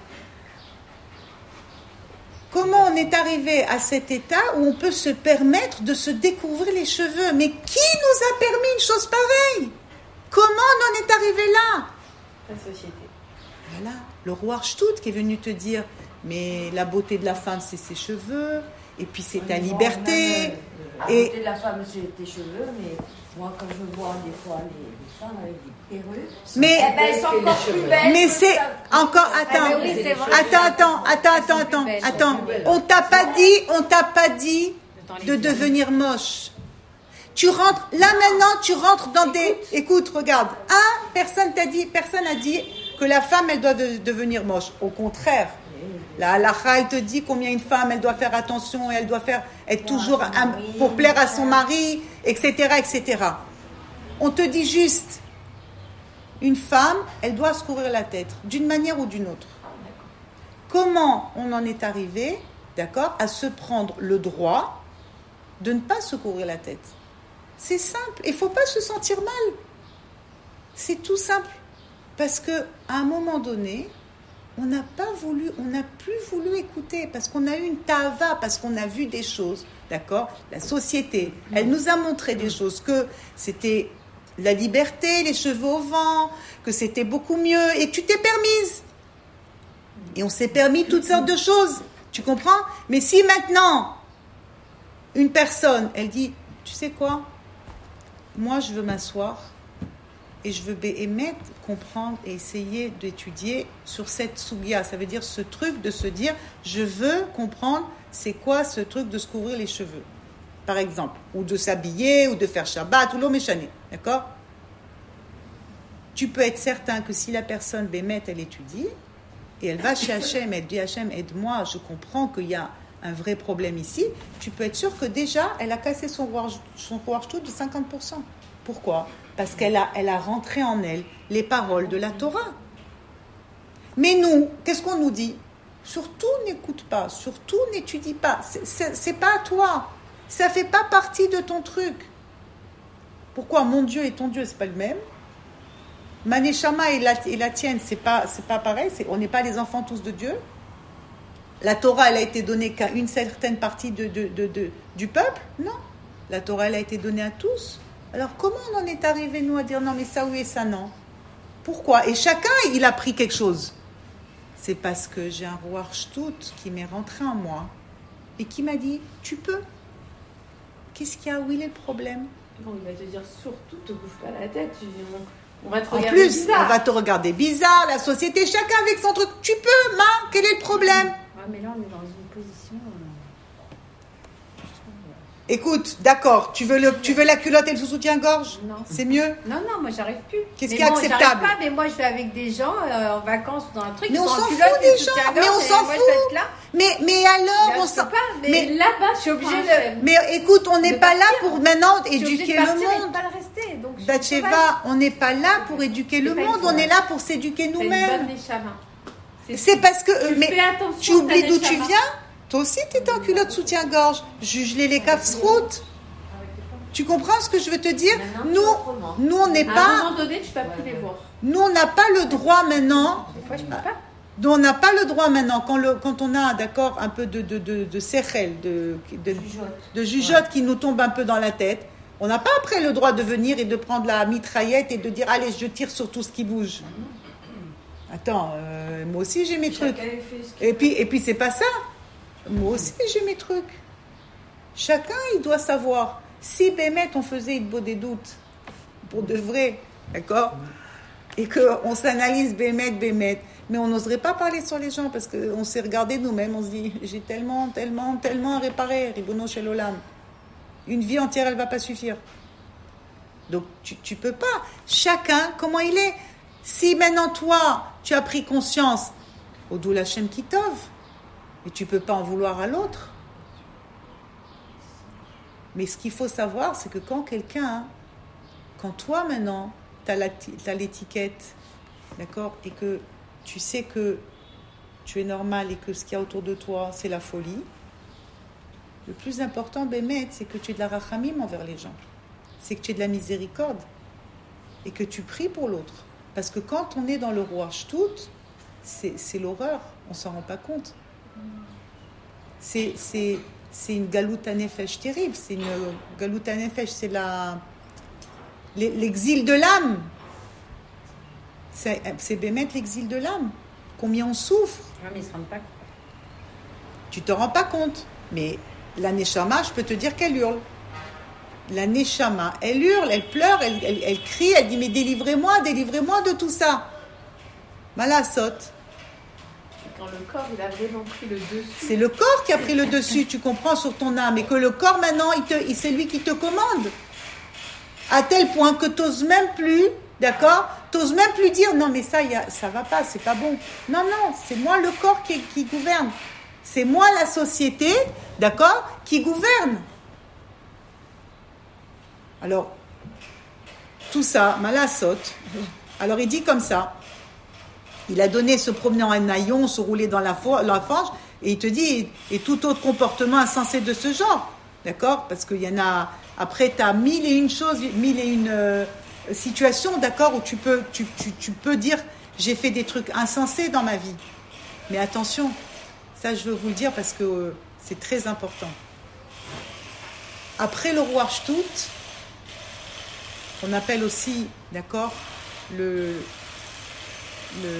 Comment on est arrivé à cet état où on peut se permettre de se découvrir les cheveux? Mais qui nous a permis une chose pareille? Comment on en est arrivé là? La société. Voilà, le roi Archtout qui est venu te dire, mais la beauté de la femme, c'est ses cheveux, et puis c'est ta liberté. La Et beauté de la femme, c'est tes cheveux, mais moi, quand je vois des fois les, les femmes avec des perruques, mais, eh ben, elles sont encore plus belles. mais que c'est ça. encore, attends, Ah, mais oui, c'est vrai. attends, attends, attends, attends, attends, attends. On t'a pas dit, on t'a pas dit de devenir moche. Tu rentres, là maintenant, tu rentres dans des... Écoute, regarde. Un, personne t'a dit, personne a dit que la femme, elle doit de- devenir moche. Au contraire. La halakha, elle te dit combien une femme, elle doit faire attention, et elle doit faire, être toujours un- pour plaire à son mari, et cetera, et cetera. On te dit juste, une femme, elle doit se couvrir la tête, d'une manière ou d'une autre. Comment on en est arrivé, d'accord, à se prendre le droit de ne pas se couvrir la tête? C'est simple. Il ne faut pas se sentir mal. C'est tout simple. Parce qu'à un moment donné, on n'a pas voulu, on n'a plus voulu écouter, parce qu'on a eu une tava, parce qu'on a vu des choses, d'accord? La société, elle nous a montré des choses, que c'était la liberté, les cheveux au vent, que c'était beaucoup mieux, et tu t'es permise. Et on s'est permis toutes sortes de choses, tu comprends? Mais si maintenant, une personne, elle dit, tu sais quoi? Moi, je veux m'asseoir, et je veux béhémettre, comprendre et essayer d'étudier sur cette sougia. Ça veut dire ce truc de se dire, je veux comprendre c'est quoi ce truc de se couvrir les cheveux, par exemple, ou de s'habiller, ou de faire Shabbat, ou l'oméchané, d'accord? Tu peux être certain que si la personne béhémette, elle étudie, et elle va chez Hachem, elle dit Hachem, aide-moi, je comprends qu'il y a un vrai problème ici, tu peux être sûr que déjà, elle a cassé son roi son Archtout de cinquante pour cent. Pourquoi? Parce qu'elle a, elle a rentré en elle les paroles de la Torah. Mais nous, qu'est-ce qu'on nous dit? Surtout n'écoute pas, surtout n'étudie pas. C'est, c'est, c'est pas à toi. Ça fait pas partie de ton truc. Pourquoi? Mon Dieu et ton Dieu, c'est pas le même. Ma neshama et la, et la tienne, c'est pas, c'est pas pareil. C'est, on n'est pas les enfants tous de Dieu. La Torah, elle a été donnée qu'à une certaine partie de, de, de, de, du peuple? Non. La Torah, elle a été donnée à tous. Alors, comment on en est arrivé, nous, à dire non, mais ça oui et ça non? Pourquoi? Et chacun, il a pris quelque chose. C'est parce que j'ai un roi Archtout qui m'est rentré en moi et qui m'a dit, tu peux. Qu'est-ce qu'il y a? Où il est le problème? Bon, il va te dire surtout, te bouffe pas la tête. Tu dis, on, on va te En regarder plus, bizarre. on va te regarder bizarre, la société, chacun avec son truc. Tu peux, ma, quel est le problème? Ouais, mais là, on est dans une position. euh, Écoute, d'accord, tu veux, le, tu veux la culotte et le sous-soutien-gorge? Non. C'est mieux? Non, non, moi, j'arrive plus. Qu'est-ce Mais qui est bon, acceptable? j'arrive pas, mais moi, je vais avec des gens euh, en vacances ou dans un truc. Mais ils on sont en s'en culotte, fout et des gens, soutien-gorge, mais on et s'en moi, fout. je vais être là. Mais, mais alors, Là, on je s'en... peux pas, mais, mais- là-bas, je suis obligée de. Mais écoute, on n'est de pas là partir. pour maintenant je suis obligée éduquer de le partir et de monde. pas le rester. Donc, je suis Batsheva, sauvage. on n'est pas là pour éduquer le pas une monde, on sauvage. est là pour s'éduquer C'est une nous-mêmes. bonne neshama. C'est parce que... euh, Tu mais fais attention tu à ta oublies d'où tu neshama. viens? Toi aussi, tu étais en culotte soutien-gorge. Juge-les les cafes-routes. Tu comprends ce que je veux te dire? Maintenant, c'est Nous, autrement. nous on n'est À un pas... moment donné, tu vas plus les voir. Nous, on n'a pas le droit maintenant... Des fois, je peux pas. Donc, on n'a pas le droit maintenant, quand, le, quand on a, d'accord, un peu de, de, de, de sérel, de, de, de jugeote qui nous tombe un peu dans la tête, on n'a pas après le droit de venir et de prendre la mitraillette et de dire, allez, je tire sur tout ce qui bouge. Attends, euh, moi aussi j'ai mes trucs. Chacun fait ce qu'il Et puis, et puis c'est pas ça. Moi aussi j'ai mes trucs. Chacun, il doit savoir. Si Bémet, on faisait une beau des doutes, pour de vrai, d'accord? Et qu'on s'analyse Bémet, Bémet, mais on n'oserait pas parler sur les gens parce qu'on s'est regardé nous-mêmes, on se dit, j'ai tellement, tellement, tellement à réparer, Ribono Shel Olam. Une vie entière, elle ne va pas suffire. Donc, tu ne peux pas. Chacun, comment il est. Si maintenant, toi, tu as pris conscience, Odou Lachem Kitov, mais tu ne peux pas en vouloir à l'autre. Mais ce qu'il faut savoir, c'est que quand quelqu'un, quand toi, maintenant, tu as l'étiquette, d'accord, et que tu sais que tu es normal et que ce qu'il y a autour de toi, c'est la folie, le plus important, Bémet, c'est que tu aies de la rachamim envers les gens. C'est que tu aies de la miséricorde et que tu pries pour l'autre. Parce que quand on est dans le roi Shtout, c'est, c'est l'horreur, on ne s'en rend pas compte. C'est, c'est, c'est une galouta nefesh terrible, c'est une galouta nefesh, c'est la, l'exil de l'âme. C'est, c'est Bémet l'exil de l'âme. Combien on souffre. Non, mais ils ne se rendent pas compte. Tu ne te rends pas compte. Mais la Neshama, je peux te dire qu'elle hurle. La Neshama, elle hurle, elle pleure, elle, elle, elle crie, elle dit mais délivrez-moi, délivrez-moi de tout ça. Malasot. Quand le corps, il a vraiment pris le dessus. C'est le corps qui a pris le dessus, tu comprends, sur ton âme. Et que le corps, maintenant, il te, c'est lui qui te commande. À tel point que tu n'oses même plus, d'accord, tu n'oses même plus dire non mais ça, y a, ça va pas, c'est pas bon. Non, non, c'est moi le corps qui, qui gouverne. C'est moi la société, d'accord, qui gouverne. Alors, tout ça, Malasot, alors il dit comme ça, il a donné se promener en naïon, se rouler dans la, fo- la fange, et il te dit, et tout autre comportement insensé de ce genre, d'accord, parce qu'il y en a, après tu as mille et une choses, mille et une euh, situations, d'accord, où tu peux, tu, tu, tu peux dire, j'ai fait des trucs insensés dans ma vie. Mais attention, ça je veux vous le dire parce que euh, c'est très important. Après le roi Shtout, on appelle aussi, d'accord, le, le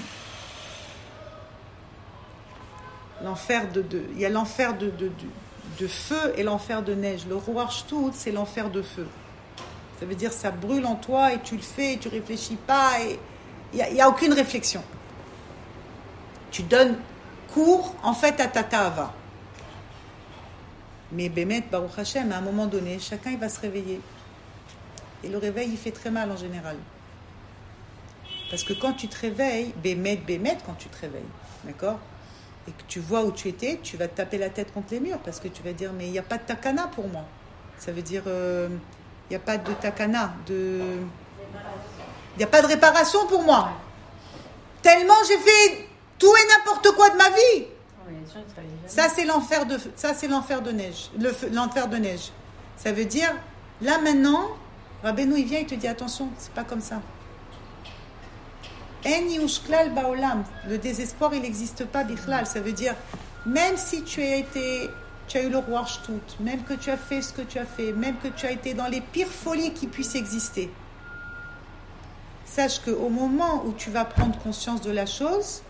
l'enfer de, de il y a l'enfer de, de, de, de feu et l'enfer de neige. Le roi Shtout, c'est l'enfer de feu. Ça veut dire ça brûle en toi et tu le fais et tu réfléchis pas et il n'y a, y a aucune réflexion. Tu donnes cours en fait à ta ta'ava. Mais Bémet, Baruch Hashem, à un moment donné, chacun il va se réveiller. Et le réveil, il fait très mal en général. Parce que quand tu te réveilles, Bémet, Bémet, quand tu te réveilles, d'accord, et que tu vois où tu étais, tu vas te taper la tête contre les murs parce que tu vas dire, mais il n'y a pas de takana pour moi. Ça veut dire, euh, il n'y a pas de takana, de... il n'y a pas de réparation pour moi. Tellement j'ai fait tout et n'importe quoi de ma vie. Ça, c'est l'enfer de, ça, c'est l'enfer de neige. Le, l'enfer de neige. Ça veut dire, là maintenant, Rabbeinu, il vient, il te dit, attention, c'est pas comme ça. En yushklal baolam. Le désespoir, il n'existe pas, bichlal. Ça veut dire, même si tu as été, tu as eu le roi Shtout, même que tu as fait ce que tu as fait, même que tu as été dans les pires folies qui puissent exister, sache qu'au moment où tu vas prendre conscience de la chose,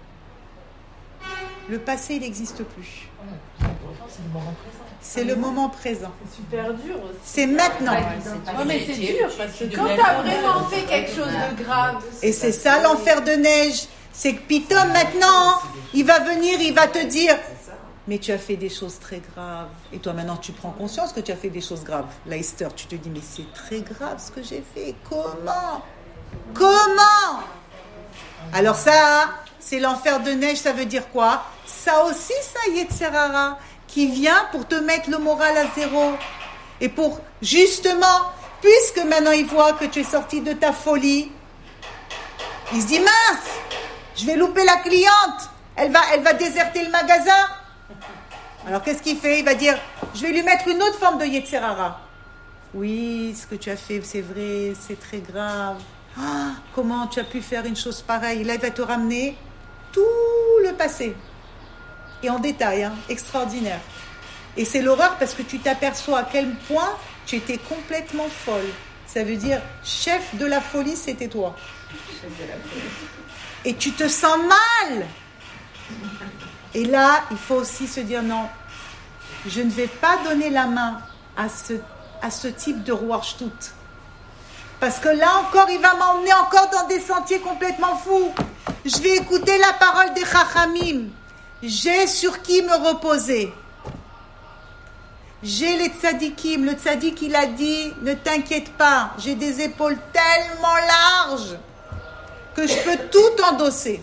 le passé, il n'existe plus. C'est le moment présent. C'est le moment présent. C'est super dur aussi. C'est maintenant. Non, mais c'est dur parce que quand tu as vraiment fait quelque chose de grave. Et c'est ça l'enfer de neige. C'est que Pitom, maintenant, il va venir, il va te dire, mais tu as fait des choses très graves. Et toi, maintenant, tu prends conscience que tu as fait des choses graves. Là, Esther, tu te dis, mais c'est très grave ce que j'ai fait. Comment Comment Alors ça, c'est l'enfer de neige, ça veut dire quoi? Ça aussi, ça, Yetzer Hara, qui vient pour te mettre le moral à zéro. Et pour, justement, puisque maintenant il voit que tu es sorti de ta folie, il se dit, mince, je vais louper la cliente, elle va, elle va déserter le magasin. Alors qu'est-ce qu'il fait? Il va dire, je vais lui mettre une autre forme de Yetzer Hara. Oui, ce que tu as fait, c'est vrai, c'est très grave. Ah, comment tu as pu faire une chose pareille? Là, il va te ramener tout le passé. Et en détail, hein, extraordinaire. Et c'est l'horreur parce que tu t'aperçois à quel point tu étais complètement folle. Ça veut dire, chef de la folie, c'était toi. Chef de la folie. Et tu te sens mal. Et là, il faut aussi se dire, non, je ne vais pas donner la main à ce, à ce type de roi Shtout. Parce que là encore, il va m'emmener encore dans des sentiers complètement fous. Je vais écouter la parole des Chachamim. J'ai sur qui me reposer. J'ai les tzadikim. Le tzadik, il a dit, ne t'inquiète pas, j'ai des épaules tellement larges que je peux tout endosser.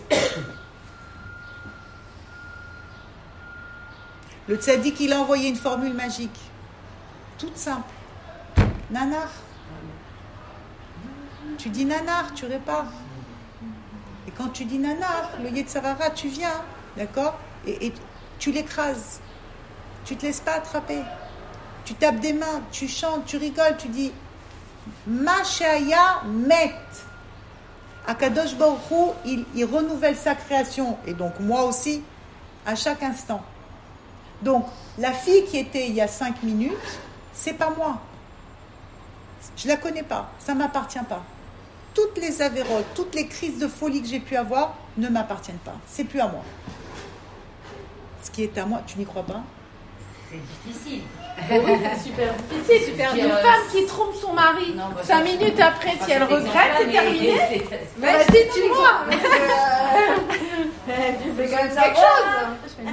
Le tzaddik, il a envoyé une formule magique. Toute simple. Nanar. Tu dis nanar, tu répares. Et quand tu dis nanar, le Yetzirara, tu viens, d'accord, et, et tu l'écrases. Tu ne te laisses pas attraper. Tu tapes des mains, tu chantes, tu rigoles, tu dis Ma Shaya Met. Akadosh Baruch Hu, il, il renouvelle sa création, et donc moi aussi, à chaque instant. Donc, la fille qui était il y a cinq minutes, c'est pas moi. Je la connais pas, ça m'appartient pas. Toutes les avéroles, toutes les crises de folie que j'ai pu avoir ne m'appartiennent pas. C'est plus à moi. Ce qui est à moi, tu n'y crois pas? C'est difficile. Oui, c'est super difficile. Super Une euh, femme qui trompe son mari, non, bah, cinq minutes après, si elle regrette, c'est terminé. Mais vas-y, tu vois. C'est quand même quelque chose.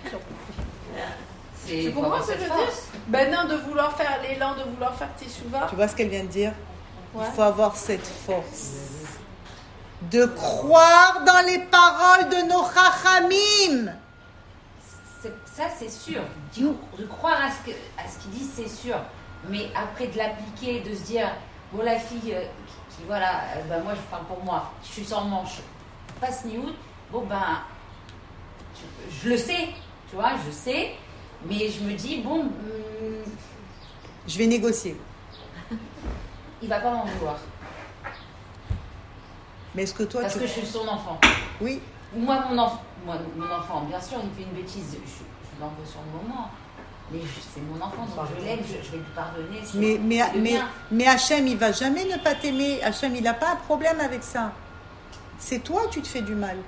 Tu comprends ce que je veux dire? Ben non, de vouloir faire l'élan, de vouloir faire teshuva. Tu vois ce qu'elle vient de dire? Ouais. Il faut avoir cette force de croire dans les paroles de nos chachamim. Ça, c'est sûr. De croire à ce, que, à ce qu'ils disent, c'est sûr. Mais après de l'appliquer, de se dire, bon, la fille euh, qui, qui, voilà, euh, ben moi, je parle pour moi, je suis sans manche, passe ni-out, bon, ben, je, je le sais, tu vois, je sais, mais je me dis, bon, hum, je vais négocier. Il va pas m'en vouloir. Mais est-ce que toi, Parce tu... que je suis son enfant. Oui. Moi, mon, enf... moi, mon enfant, bien sûr, il me fait une bêtise, je, je l'en veux sur le moment. Mais je, c'est mon enfant, donc je l'aime, je, je vais lui pardonner. C'est mais, le, mais, c'est mais, mais Hachem, il ne va jamais ne pas t'aimer. Hachem, il n'a pas un problème avec ça. C'est toi, tu te fais du mal.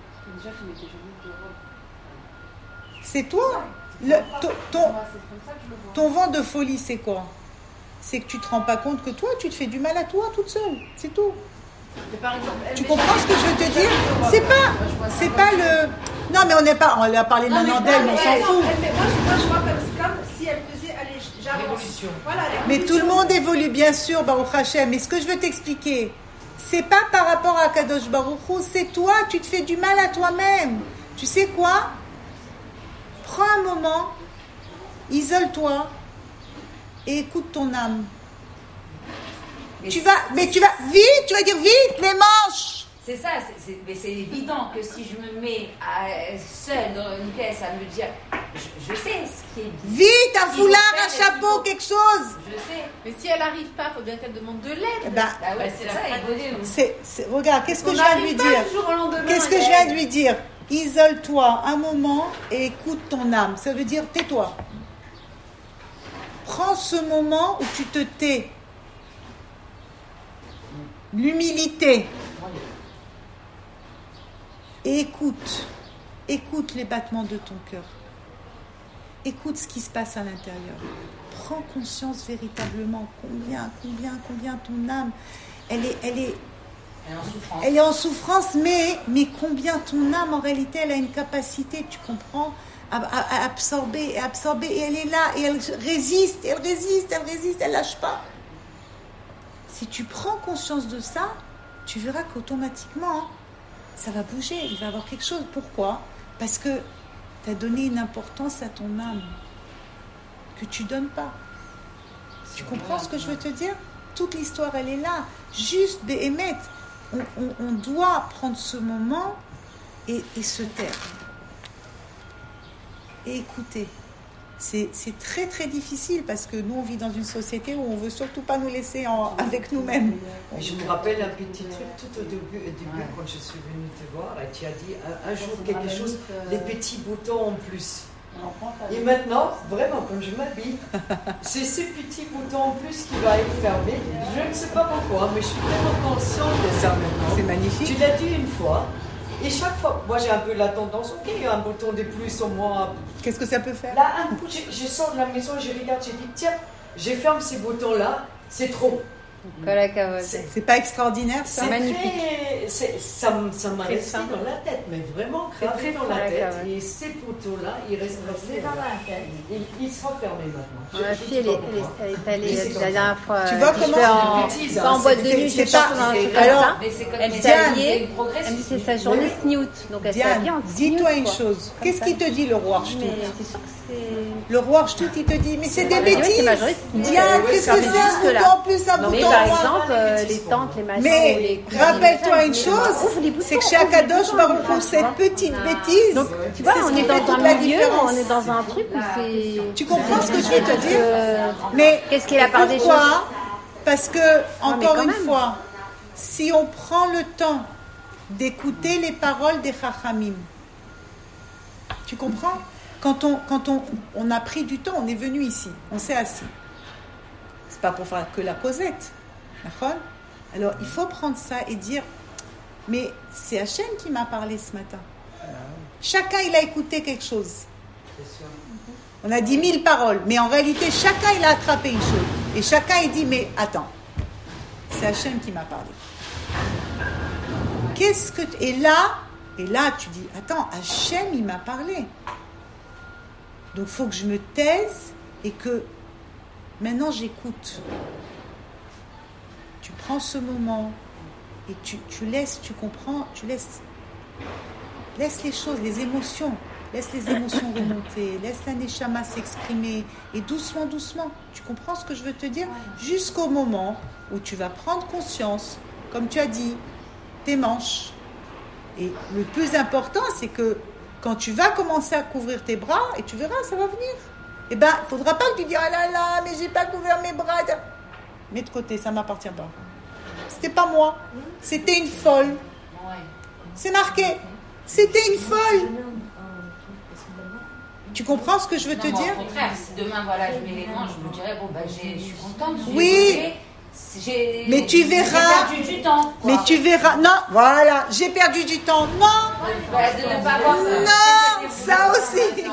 C'est toi. Le, ton, ton, ton vent de folie, c'est quoi? C'est que tu ne te rends pas compte que toi, tu te fais du mal à toi, toute seule. C'est tout. Par exemple, tu comprends ce que je veux te dire? C'est pas, c'est pas le... Non, mais on n'est pas... On a parlé maintenant d'elle, mais on s'en fout. Mais moi, moi, je vois comme, comme si elle faisait... Allez, j'avance. Voilà, mais tout le monde évolue, bien sûr, Baruch Hashem. Mais ce que je veux t'expliquer, c'est pas par rapport à Kadosh Baruch Hu, c'est toi, tu te fais du mal à toi-même. Tu sais quoi? Prends un moment, isole-toi et écoute ton âme. Mais tu vas, mais tu vas vite, tu vas dire vite, les manches. C'est ça, c'est, c'est, mais c'est évident que si je me mets à, seule dans une pièce à me dire, je, je sais ce qui est bien. Vite, un foulard, un chapeau, quelque chose. Je sais. Mais si elle n'arrive pas, il faut bien qu'elle demande de l'aide. Eh ben, bah ouais, c'est, c'est ça, elle c'est, c'est, regarde, qu'est-ce que je viens de lui dire? Qu'est-ce que je viens de lui dire? Isole-toi un moment et écoute ton âme. Ça veut dire tais-toi. Prends ce moment où tu te tais. L'humilité. Et écoute, écoute les battements de ton cœur. Écoute ce qui se passe à l'intérieur. Prends conscience véritablement combien, combien, combien ton âme, elle est, elle est, elle est en souffrance. Elle est en souffrance, mais, mais combien ton âme, en réalité, elle a une capacité, tu comprends, à, à, à absorber, à absorber, et elle est là, et elle résiste, elle résiste, elle résiste, elle lâche pas. Si tu prends conscience de ça, tu verras qu'automatiquement, hein, ça va bouger, il va y avoir quelque chose. Pourquoi? Parce que tu as donné une importance à ton âme que tu ne donnes pas. Tu comprends ce que je veux te dire? Toute l'histoire, elle est là. Juste, Béhémet, on, on, on doit prendre ce moment et, et se taire. Et écouter. C'est, c'est très très difficile parce que nous on vit dans une société où on veut surtout pas nous laisser en, avec nous-mêmes. Je me rappelle un petit truc tout au début, au début ouais. Quand je suis venue te voir, et tu as dit un, un jour quelque chose, les petits boutons en plus. Et maintenant, vraiment, quand je m'habille, c'est ces petits boutons en plus qui va être fermé. Je ne sais pas pourquoi, mais je suis tellement consciente de ça maintenant. C'est magnifique. Tu l'as dit une fois. Et chaque fois, moi j'ai un peu la tendance, ok, il y a un bouton de plus au moins. Qu'est-ce que ça peut faire? Là, un coup, je, je sors de la maison, je regarde, je dis, tiens, je ferme ces boutons-là, c'est trop. C'est, c'est pas extraordinaire, ça? C'est magnifique. Très, c'est, ça, ça m'a resté dans la tête, mais vraiment gravé dans la tête. Et ces poteaux-là, ils restent restés dans la tête. Ils, ils sont fermés maintenant. Ma fille, elle est, elle est, elle est allée la dernière fois. Tu vois comment en, bêtise, hein, en boîte de nuit, c'est, je c'est pas. Alors, elle s'est habillée. Elle me dit c'est sa journée snoot. Donc elle s'est habillée en snoot. Dis-toi une chose. Qu'est-ce qu'il te dit le roi Archtout? C'est sûr que c'est. Le roi Archtout, il te dit, mais c'est des bêtises. Diane, qu'est-ce que c'est un bouton en plus, un bouton en moins? Par exemple, les tantes, les machins. Mais rappelle-toi une chose, c'est que chez Akadosh Baruch Hu, cette petite bêtise. Donc, tu vois, on est dans un milieu, on est dans un truc où c'est. Tu comprends ce que je veux te dire? Mais qu'est-ce qui est la part des choses? Pourquoi? Parce que, encore une fois, si on prend le temps d'écouter les paroles des Chachamim, tu comprends? Quand on, quand on, on a pris du temps, on est venu ici, on s'est assis. C'est pas pour faire que la causette. D'accord? Alors, il faut prendre ça et dire, mais c'est Hachem qui m'a parlé ce matin. Chacun, il a écouté quelque chose. On a dit mille paroles, mais en réalité, chacun, il a attrapé une chose. Et chacun, il dit, mais attends, c'est Hachem qui m'a parlé. Qu'est-ce que... Et là, et là, tu dis, attends, Hachem, il m'a parlé. Donc, il faut que je me taise et que maintenant, j'écoute. Tu prends ce moment et tu, tu laisses, tu comprends, tu laisses, laisse les choses, les émotions, laisse les émotions remonter, laisse la neshama s'exprimer et doucement, doucement. Tu comprends ce que je veux te dire? Jusqu'au moment où tu vas prendre conscience, comme tu as dit, tes manches. Et le plus important, c'est que quand tu vas commencer à couvrir tes bras, et tu verras, ça va venir. Eh bien, il ne faudra pas que tu dises « Ah là là, mais j'ai pas couvert mes bras. » Mets de côté, ça ne m'appartient pas. C'était pas moi. C'était une folle. C'est marqué. C'était une folle. Tu comprends ce que je veux non, te dire? Au contraire, si demain, voilà, je mets les gants, je me dirais, bon, bah, j'ai, je suis contente. Oui. J'ai, mais tu verras. J'ai perdu du temps. Quoi. Mais tu verras. Non, voilà, j'ai perdu du temps. Non. De ne pas voir ça. Non, ça aussi.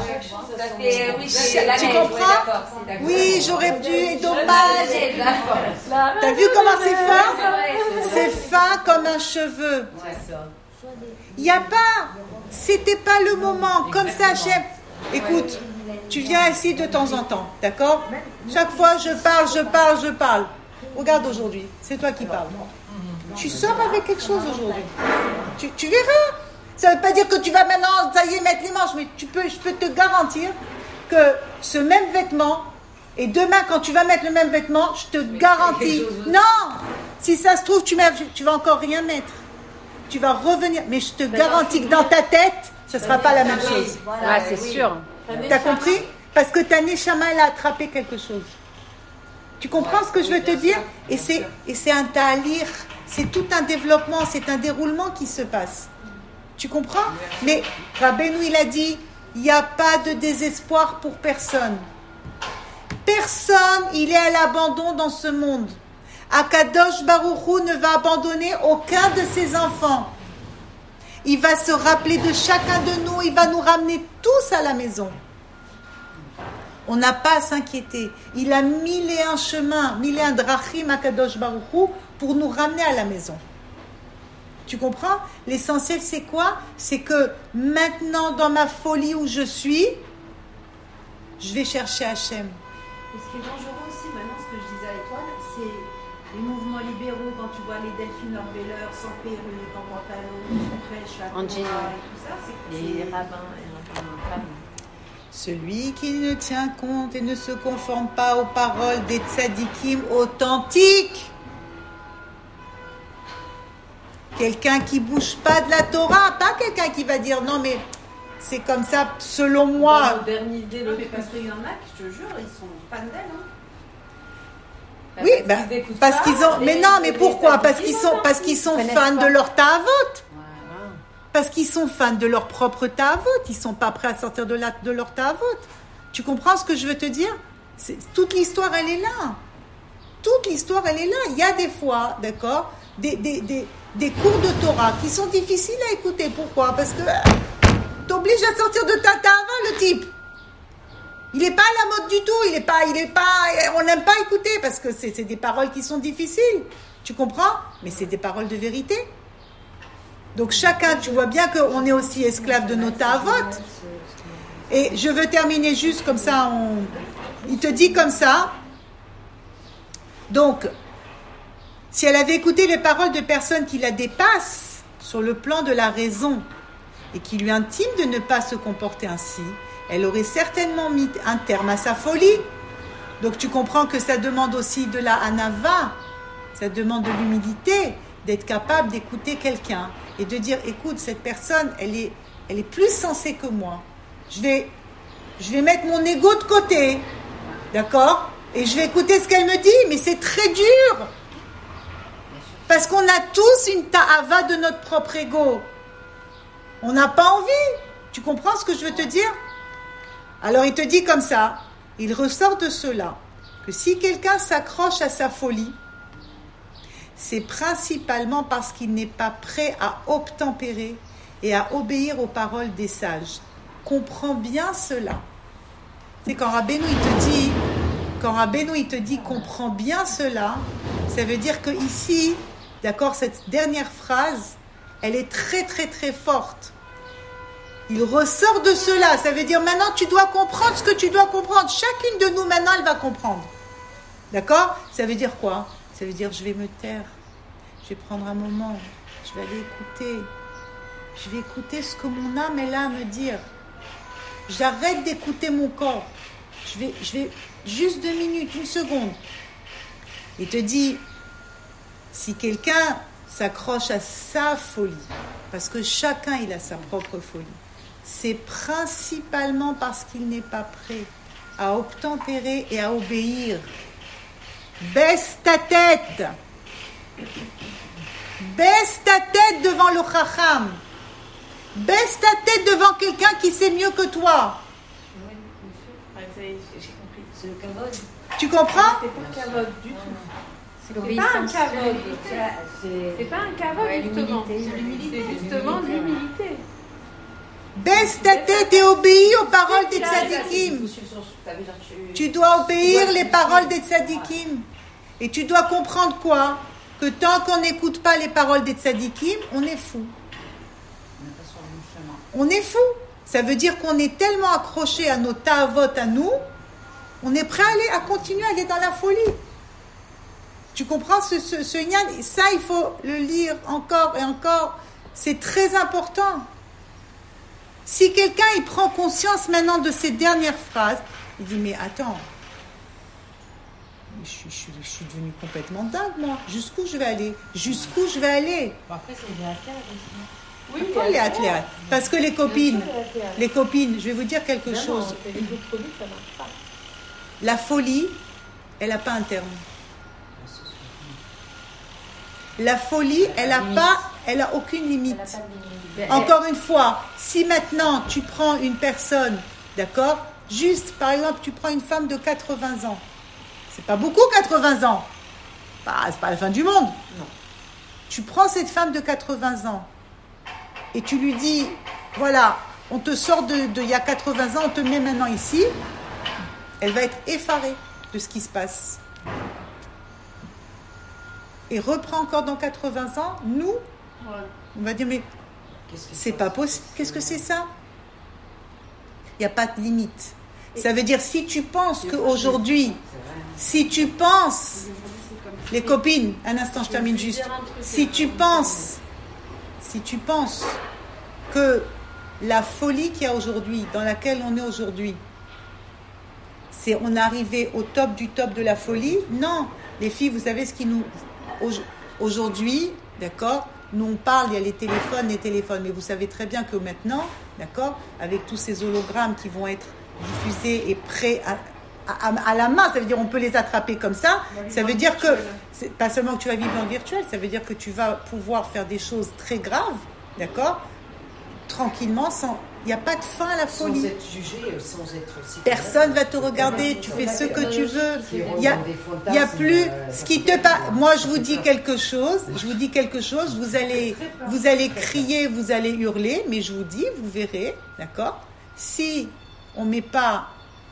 Tu comprends? Oui, j'aurais dû. Et dommage. T'as vu comment c'est fin? C'est fin comme un cheveu. Il n'y a pas. C'était pas le moment. Comme ça, Hachem. Écoute, tu viens ici de temps en temps, d'accord? Chaque fois, je parle, je parle, je parle. Regarde aujourd'hui, c'est toi qui parles. Tu sors avec quelque chose aujourd'hui. Tu, tu verras. Ça ne veut pas dire que tu vas maintenant, ça y est, mettre les manches, mais tu peux, je peux te garantir que ce même vêtement, et demain, quand tu vas mettre le même vêtement, je te garantis. Non! Si ça se trouve, tu, mets, tu vas encore rien mettre. Tu vas revenir, mais je te garantis que dans ta tête, ce ne sera pas la même chose. Ah, c'est sûr. Tu as compris? Parce que ta neshama, elle a attrapé quelque chose. Tu comprends ce que je veux te dire? Et c'est, et c'est un ta'alir, c'est tout un développement, c'est un déroulement qui se passe. Tu comprends? Mais Rabbeinu, il a dit, il n'y a pas de désespoir pour personne. Personne, il est à l'abandon dans ce monde. Akadosh Baruch Hu ne va abandonner aucun de ses enfants. Il va se rappeler de chacun de nous, il va nous ramener tous à la maison. On n'a pas à s'inquiéter. Il a mille et un chemins, mille et un drachim Akadosh Baruch Hu pour nous ramener à la maison. Tu comprends? L'essentiel, c'est quoi? C'est que maintenant, dans ma folie où je suis, je vais chercher Hachem. Et ce qui est dangereux aussi, maintenant, ce que je disais à Étoile, c'est les mouvements libéraux, quand tu vois les Delphine Orbeller sans perruque, en pantalon, en crèche, la en jean, et tout ça, c'est les rabbins et rabbins. Celui qui ne tient compte et ne se conforme pas aux paroles des tzadikim authentiques. Quelqu'un qui ne bouge pas de la Torah, pas quelqu'un qui va dire non mais c'est comme ça selon moi. Moderniser le mais parce qu'il y en a qui, je te jure, ils sont fans d'elle. Hein. Oui, parce, ben, qu'ils, parce qu'ils ont. Mais non, mais pourquoi? Parce qu'ils sont, parce qu'ils sont fans de leur ta'avot. Parce qu'ils sont fans de leur propre ta'avot. Ils ne sont pas prêts à sortir de, la, de leur ta'avot. Tu comprends ce que je veux te dire? C'est, toute l'histoire, elle est là. Toute l'histoire, elle est là. Il y a des fois, d'accord, des, des, des, des cours de Torah qui sont difficiles à écouter. Pourquoi? Parce que euh, t'obliges à sortir de ta ta'avot, le type. Il n'est pas à la mode du tout, il est pas, il est pas, on n'aime pas écouter parce que c'est, c'est des paroles qui sont difficiles. Tu comprends? Mais c'est des paroles de vérité. Donc chacun, tu vois bien qu'on est aussi esclave de nos ta'avot. Et je veux terminer juste comme ça, on... il te dit comme ça. Donc, si elle avait écouté les paroles de personnes qui la dépassent sur le plan de la raison et qui lui intiment de ne pas se comporter ainsi, elle aurait certainement mis un terme à sa folie. Donc tu comprends que ça demande aussi de la anava, ça demande de l'humilité, d'être capable d'écouter quelqu'un et de dire, écoute, cette personne, elle est, elle est plus sensée que moi. Je vais, je vais mettre mon ego de côté, d'accord? Et je vais écouter ce qu'elle me dit, mais c'est très dur. Parce qu'on a tous une ta'ava de notre propre ego. On n'a pas envie. Tu comprends ce que je veux te dire? Alors il te dit comme ça, il ressort de cela, que si quelqu'un s'accroche à sa folie, c'est principalement parce qu'il n'est pas prêt à obtempérer et à obéir aux paroles des sages. Comprends bien cela. C'est quand Rabbeinu il te dit, quand Rabbeinu il te dit comprends bien cela, ça veut dire que ici, d'accord, cette dernière phrase, elle est très très très forte. Il ressort de cela, ça veut dire maintenant tu dois comprendre ce que tu dois comprendre. Chacune de nous maintenant elle va comprendre. D'accord? Ça veut dire quoi? Ça veut dire je vais me taire, je vais prendre un moment, je vais aller écouter, je vais écouter ce que mon âme est là à me dire. J'arrête d'écouter mon corps. Je vais, je vais juste deux minutes, une seconde. Il te dit, si quelqu'un s'accroche à sa folie, parce que chacun il a sa propre folie, c'est principalement parce qu'il n'est pas prêt à obtempérer et à obéir. Baisse ta tête. Baisse ta tête devant le chacham. Baisse ta tête devant quelqu'un qui sait mieux que toi. Oui, j'ai compris. C'est le kavod. Tu comprends? C'est pas un kavod du tout. C'est C'est pas un kavod. C'est C'est pas un kavod, Ouais, justement. l'humilité. C'est l'humilité, justement de l'humilité. Baisse ta tête et obéis aux paroles des tzadikim. Tu dois obéir les paroles des tzadikim. Et tu dois comprendre quoi? Que tant qu'on n'écoute pas les paroles des tzadikim, on est fou. On est fou. Ça veut dire qu'on est tellement accroché à nos ta'avot à nous, on est prêt à aller, à continuer à aller dans la folie. Tu comprends ce, ce, ce yan? Ça, il faut le lire encore et encore. C'est très important. Si quelqu'un il prend conscience maintenant de ces dernières phrases, il dit mais attends, je, je, je, je suis devenue complètement dingue moi. Jusqu'où je vais aller? Jusqu'où je vais aller? Bon, après, c'est bien clair aussi. Oui, Pourquoi les athlètes? Parce que les copines, les copines, je vais vous dire quelque chose. Les autres produits, ça marche pas. La folie, elle n'a pas un terme. La folie, elle n'a pas, elle a aucune limite. Encore une fois, si maintenant tu prends une personne, d'accord, juste par exemple, tu prends une femme de quatre-vingts ans, c'est pas beaucoup quatre-vingts ans, bah, c'est pas la fin du monde. Non. Tu prends cette femme de quatre-vingts ans et tu lui dis, voilà, on te sort de, de il y a quatre-vingts ans, on te met maintenant ici, elle va être effarée de ce qui se passe. Et reprend encore dans quatre-vingts ans, nous, on va dire, mais c'est pas possible, qu'est-ce que c'est ça? Il n'y a pas de limite. Ça veut dire, si tu penses qu'aujourd'hui, si tu penses, les copines, un instant, je termine juste, si tu penses, si tu penses que la folie qu'il y a aujourd'hui, dans laquelle on est aujourd'hui, c'est on est arrivé au top du top de la folie, non, les filles, vous savez ce qui nous... Aujourd'hui, d'accord, nous on parle, il y a les téléphones, les téléphones, mais vous savez très bien que maintenant, d'accord, avec tous ces hologrammes qui vont être diffusés et prêts à, à, à la main, ça veut dire on peut les attraper comme ça, ça veut dire que, c'est pas seulement que tu vas vivre dans le virtuel, ça veut dire que tu vas pouvoir faire des choses très graves, d'accord, tranquillement, sans... Il n'y a pas de fin à la folie. Sans être jugé, sans être aussi... Personne va te regarder, tu fais ce que tu veux. Il n'y a, y a plus... Ce qui te pa... Moi, je vous dis quelque chose, je vous dis quelque chose, vous allez, vous allez crier, vous allez hurler, mais je vous dis, vous verrez, d'accord? Si on ne met pas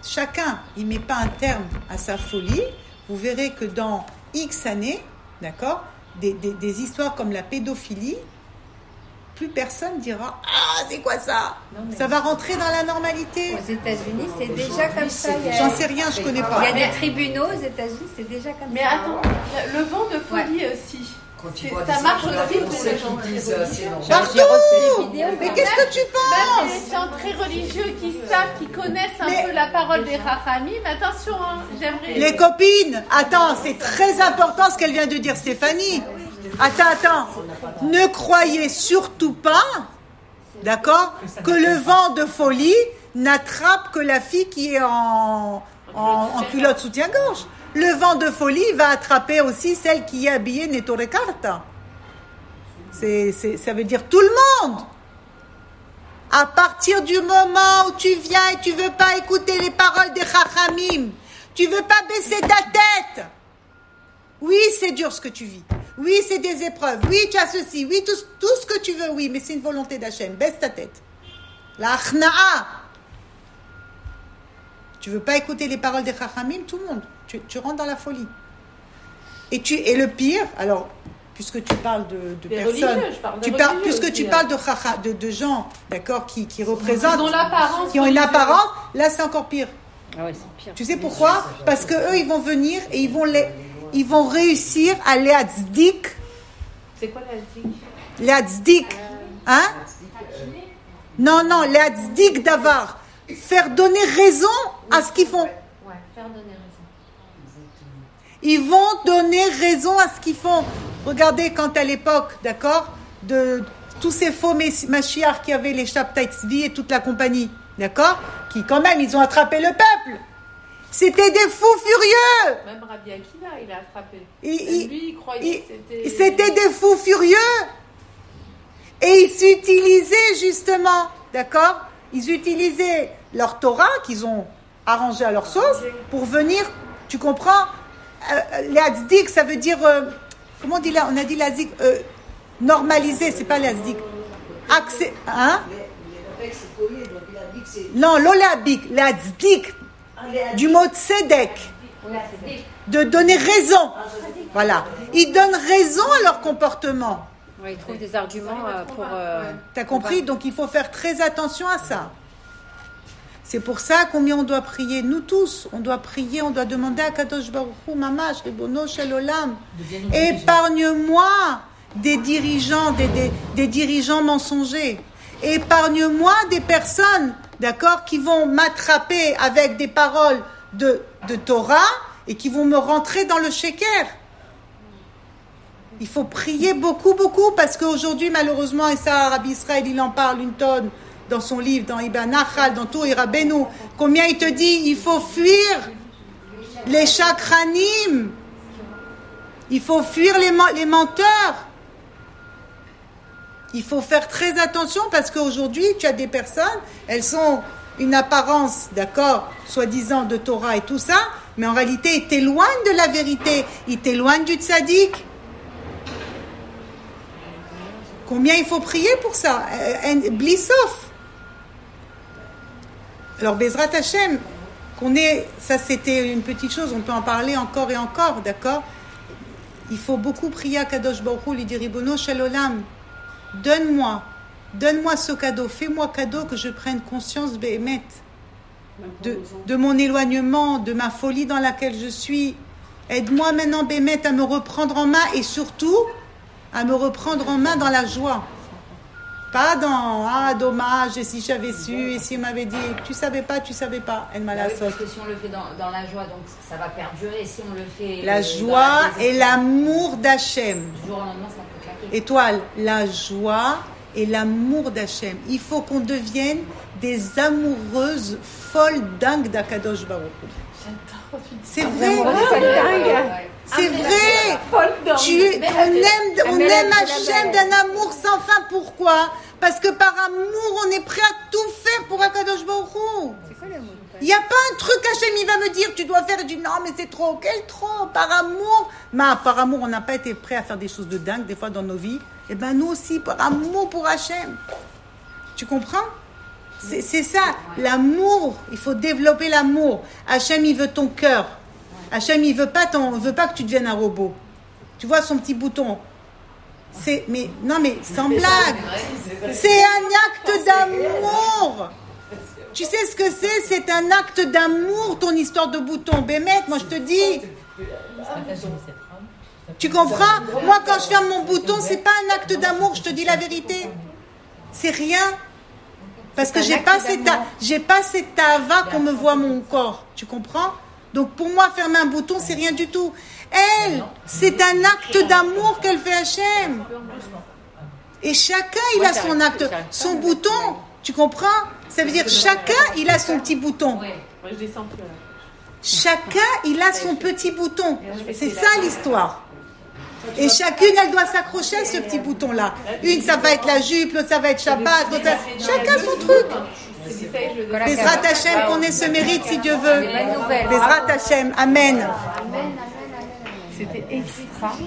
chacun, il met pas un terme à sa folie, vous verrez que dans X années, d'accord, des, des, des histoires comme la pédophilie, plus personne dira « Ah, c'est quoi ça ?» Ça va rentrer dans la normalité. Aux États-Unis, c'est déjà comme ça. J'en sais rien, je connais pas. Il y a des tribunaux aux États-Unis, c'est déjà comme mais ça. Mais attends, le vent de folie ouais. aussi. Ça marche aussi pour les gens très religieux. Partout. Mais qu'est-ce que tu penses? Même les gens très religieux qui savent, qui connaissent un mais... peu la parole des Chachamim. Attention, hein, j'aimerais... Les copines, attends, c'est très important ce qu'elle vient de dire Stéphanie. Attends, attends. Ne croyez surtout pas, d'accord, que le vent de folie n'attrape que la fille qui est en, en, en culotte soutien-gorge. Le vent de folie va attraper aussi celle qui est habillée Nettore Carta. C'est, c'est, ça veut dire tout le monde. À partir du moment où tu viens et tu veux pas écouter les paroles des Chachamim, tu veux pas baisser ta tête. Oui, c'est dur ce que tu vis. Oui, c'est des épreuves. Oui, tu as ceci. Oui, tout, tout ce que tu veux. Oui, mais c'est une volonté d'Hachem. Baisse ta tête. La Achna'a. Tu veux pas écouter les paroles des Chachamim, tout le monde. Tu, tu rentres dans la folie. Et, tu, et le pire, alors, puisque tu parles de, de personnes, tu parles, puisque tu parles de, de, de gens, d'accord, qui, qui représentent, qui ont une apparence, là c'est encore pire. Ah ouais, c'est pire. Tu sais pourquoi? Parce que eux, ils vont venir et ils vont, les, ils vont réussir à les tzdik. C'est quoi la tzdik? Les tzdik, hein? Non, non, les tzdik d'avar. Faire donner raison à ce qu'ils font. Ouais, faire donner raison. Ils vont donner raison à ce qu'ils font. Regardez quand à l'époque, d'accord, de tous ces faux Mashiach qui avaient les Shabtai Tzvi et toute la compagnie, d'accord, qui quand même, ils ont attrapé le peuple. C'était des fous furieux. Même Rabbi Akiva, il a attrapé. Et, il, lui, il croyait et, que c'était... C'était des fous furieux. Et ils s'utilisaient justement, d'accord, ils utilisaient leur Torah qu'ils ont arrangé à leur sauce pour venir, tu comprends, euh, les tzdik, ça veut dire, euh, comment on dit là, on a dit la tzdik, euh, normaliser, c'est pas la tzdik. Accès, hein? Non, l'olabik, la tzdik, du mot tzedek, de donner raison. Voilà. Ils donnent raison à leur comportement. Ouais, ils trouvent des arguments pour... Euh, T'as compris? Donc il faut faire très attention à ça. C'est pour ça combien on doit prier, nous tous, on doit prier, on doit demander à Kadosh Baruch Hu, Mamash, Ribono Shel Olam, épargne-moi des dirigeants, des, des, des dirigeants mensongers, épargne-moi des personnes, d'accord, qui vont m'attraper avec des paroles de, de Torah et qui vont me rentrer dans le sheker. Il faut prier beaucoup, beaucoup, parce qu'aujourd'hui, malheureusement, et ça, Rabbi Israël, il en parle une tonne, dans son livre, dans Ibn Nachal, dans tout Irabenu, combien il te dit, il faut fuir les chakranim, il faut fuir les, les menteurs, il faut faire très attention parce qu'aujourd'hui, tu as des personnes, elles sont une apparence, d'accord, soi-disant de Torah et tout ça, mais en réalité, ils t'éloignent de la vérité, ils t'éloignent du tzaddik. Combien il faut prier pour ça? Blissof. Alors, Bezrat Hashem, qu'on est, ça c'était une petite chose, on peut en parler encore et encore, d'accord? Il faut beaucoup prier à Kadosh Baruch Hu, lui dire Ribono Shel Olam, donne-moi, donne-moi ce cadeau, fais-moi cadeau que je prenne conscience Béhémet de, de mon éloignement, de ma folie dans laquelle je suis. Aide-moi maintenant Béhémet à me reprendre en main et surtout à me reprendre en main dans la joie. Pas dans, ah, dommage, et si j'avais su, et si on m'avait dit, tu savais pas, tu savais pas. Elle m'a la oui, parce que si on le fait dans, dans la joie, donc ça va perdurer. Si on le fait. La joie la et l'amour d'Hachem. Du jour au lendemain, ça peut claquer. Étoile, la joie et l'amour d'Hachem. Il faut qu'on devienne des amoureuses folles dingues d'Akadosh Baruch Hu. C'est vrai. C'est vrai. Tu, on aime, on aime Hachem d'un amour sans fin. Pourquoi? Parce que par amour, on est prêt à tout faire pour Akadosh Baruch Hu. Il n'y a pas un truc Hachem, il va me dire, tu dois faire. Je dis non, mais c'est trop. Quel trop? Par amour. Mais par amour, on n'a pas été prêt à faire des choses de dingue des fois dans nos vies. Et ben nous aussi, par amour pour Hachem. Tu comprends? C'est, c'est ça, l'amour. Il faut développer l'amour. Hachem, il veut ton cœur. Hachem, il veut pas ton, veut pas que tu deviennes un robot. Tu vois son petit bouton. C'est, mais non, mais sans blague. C'est un acte d'amour. Tu sais ce que c'est? C'est un acte d'amour, ton histoire de bouton. Bémet, moi je te dis. Tu comprends? Moi, quand je ferme mon bouton, c'est pas un acte d'amour. Je te dis la vérité. C'est rien. Parce que j'ai pas cette, j'ai pas cette tava qu'on me voit mon corps. Tu comprends? Donc pour moi, fermer un bouton, c'est rien du tout. Elle, c'est un acte d'amour qu'elle fait à Hachem. Et chacun, il a son acte, son bouton. Tu comprends? Ça veut dire chacun, il a son petit bouton. Chacun, il a son petit bouton. C'est ça l'histoire. Et chacune, elle doit s'accrocher à ce petit bouton-là. Une, ça va être la jupe, l'autre, ça va être Shabbat. L'autre, ça... Chacun son truc. Bezrat Hashem, qu'on ait ce mérite si Dieu veut. Bezrat Hashem, Amen. C'était extra.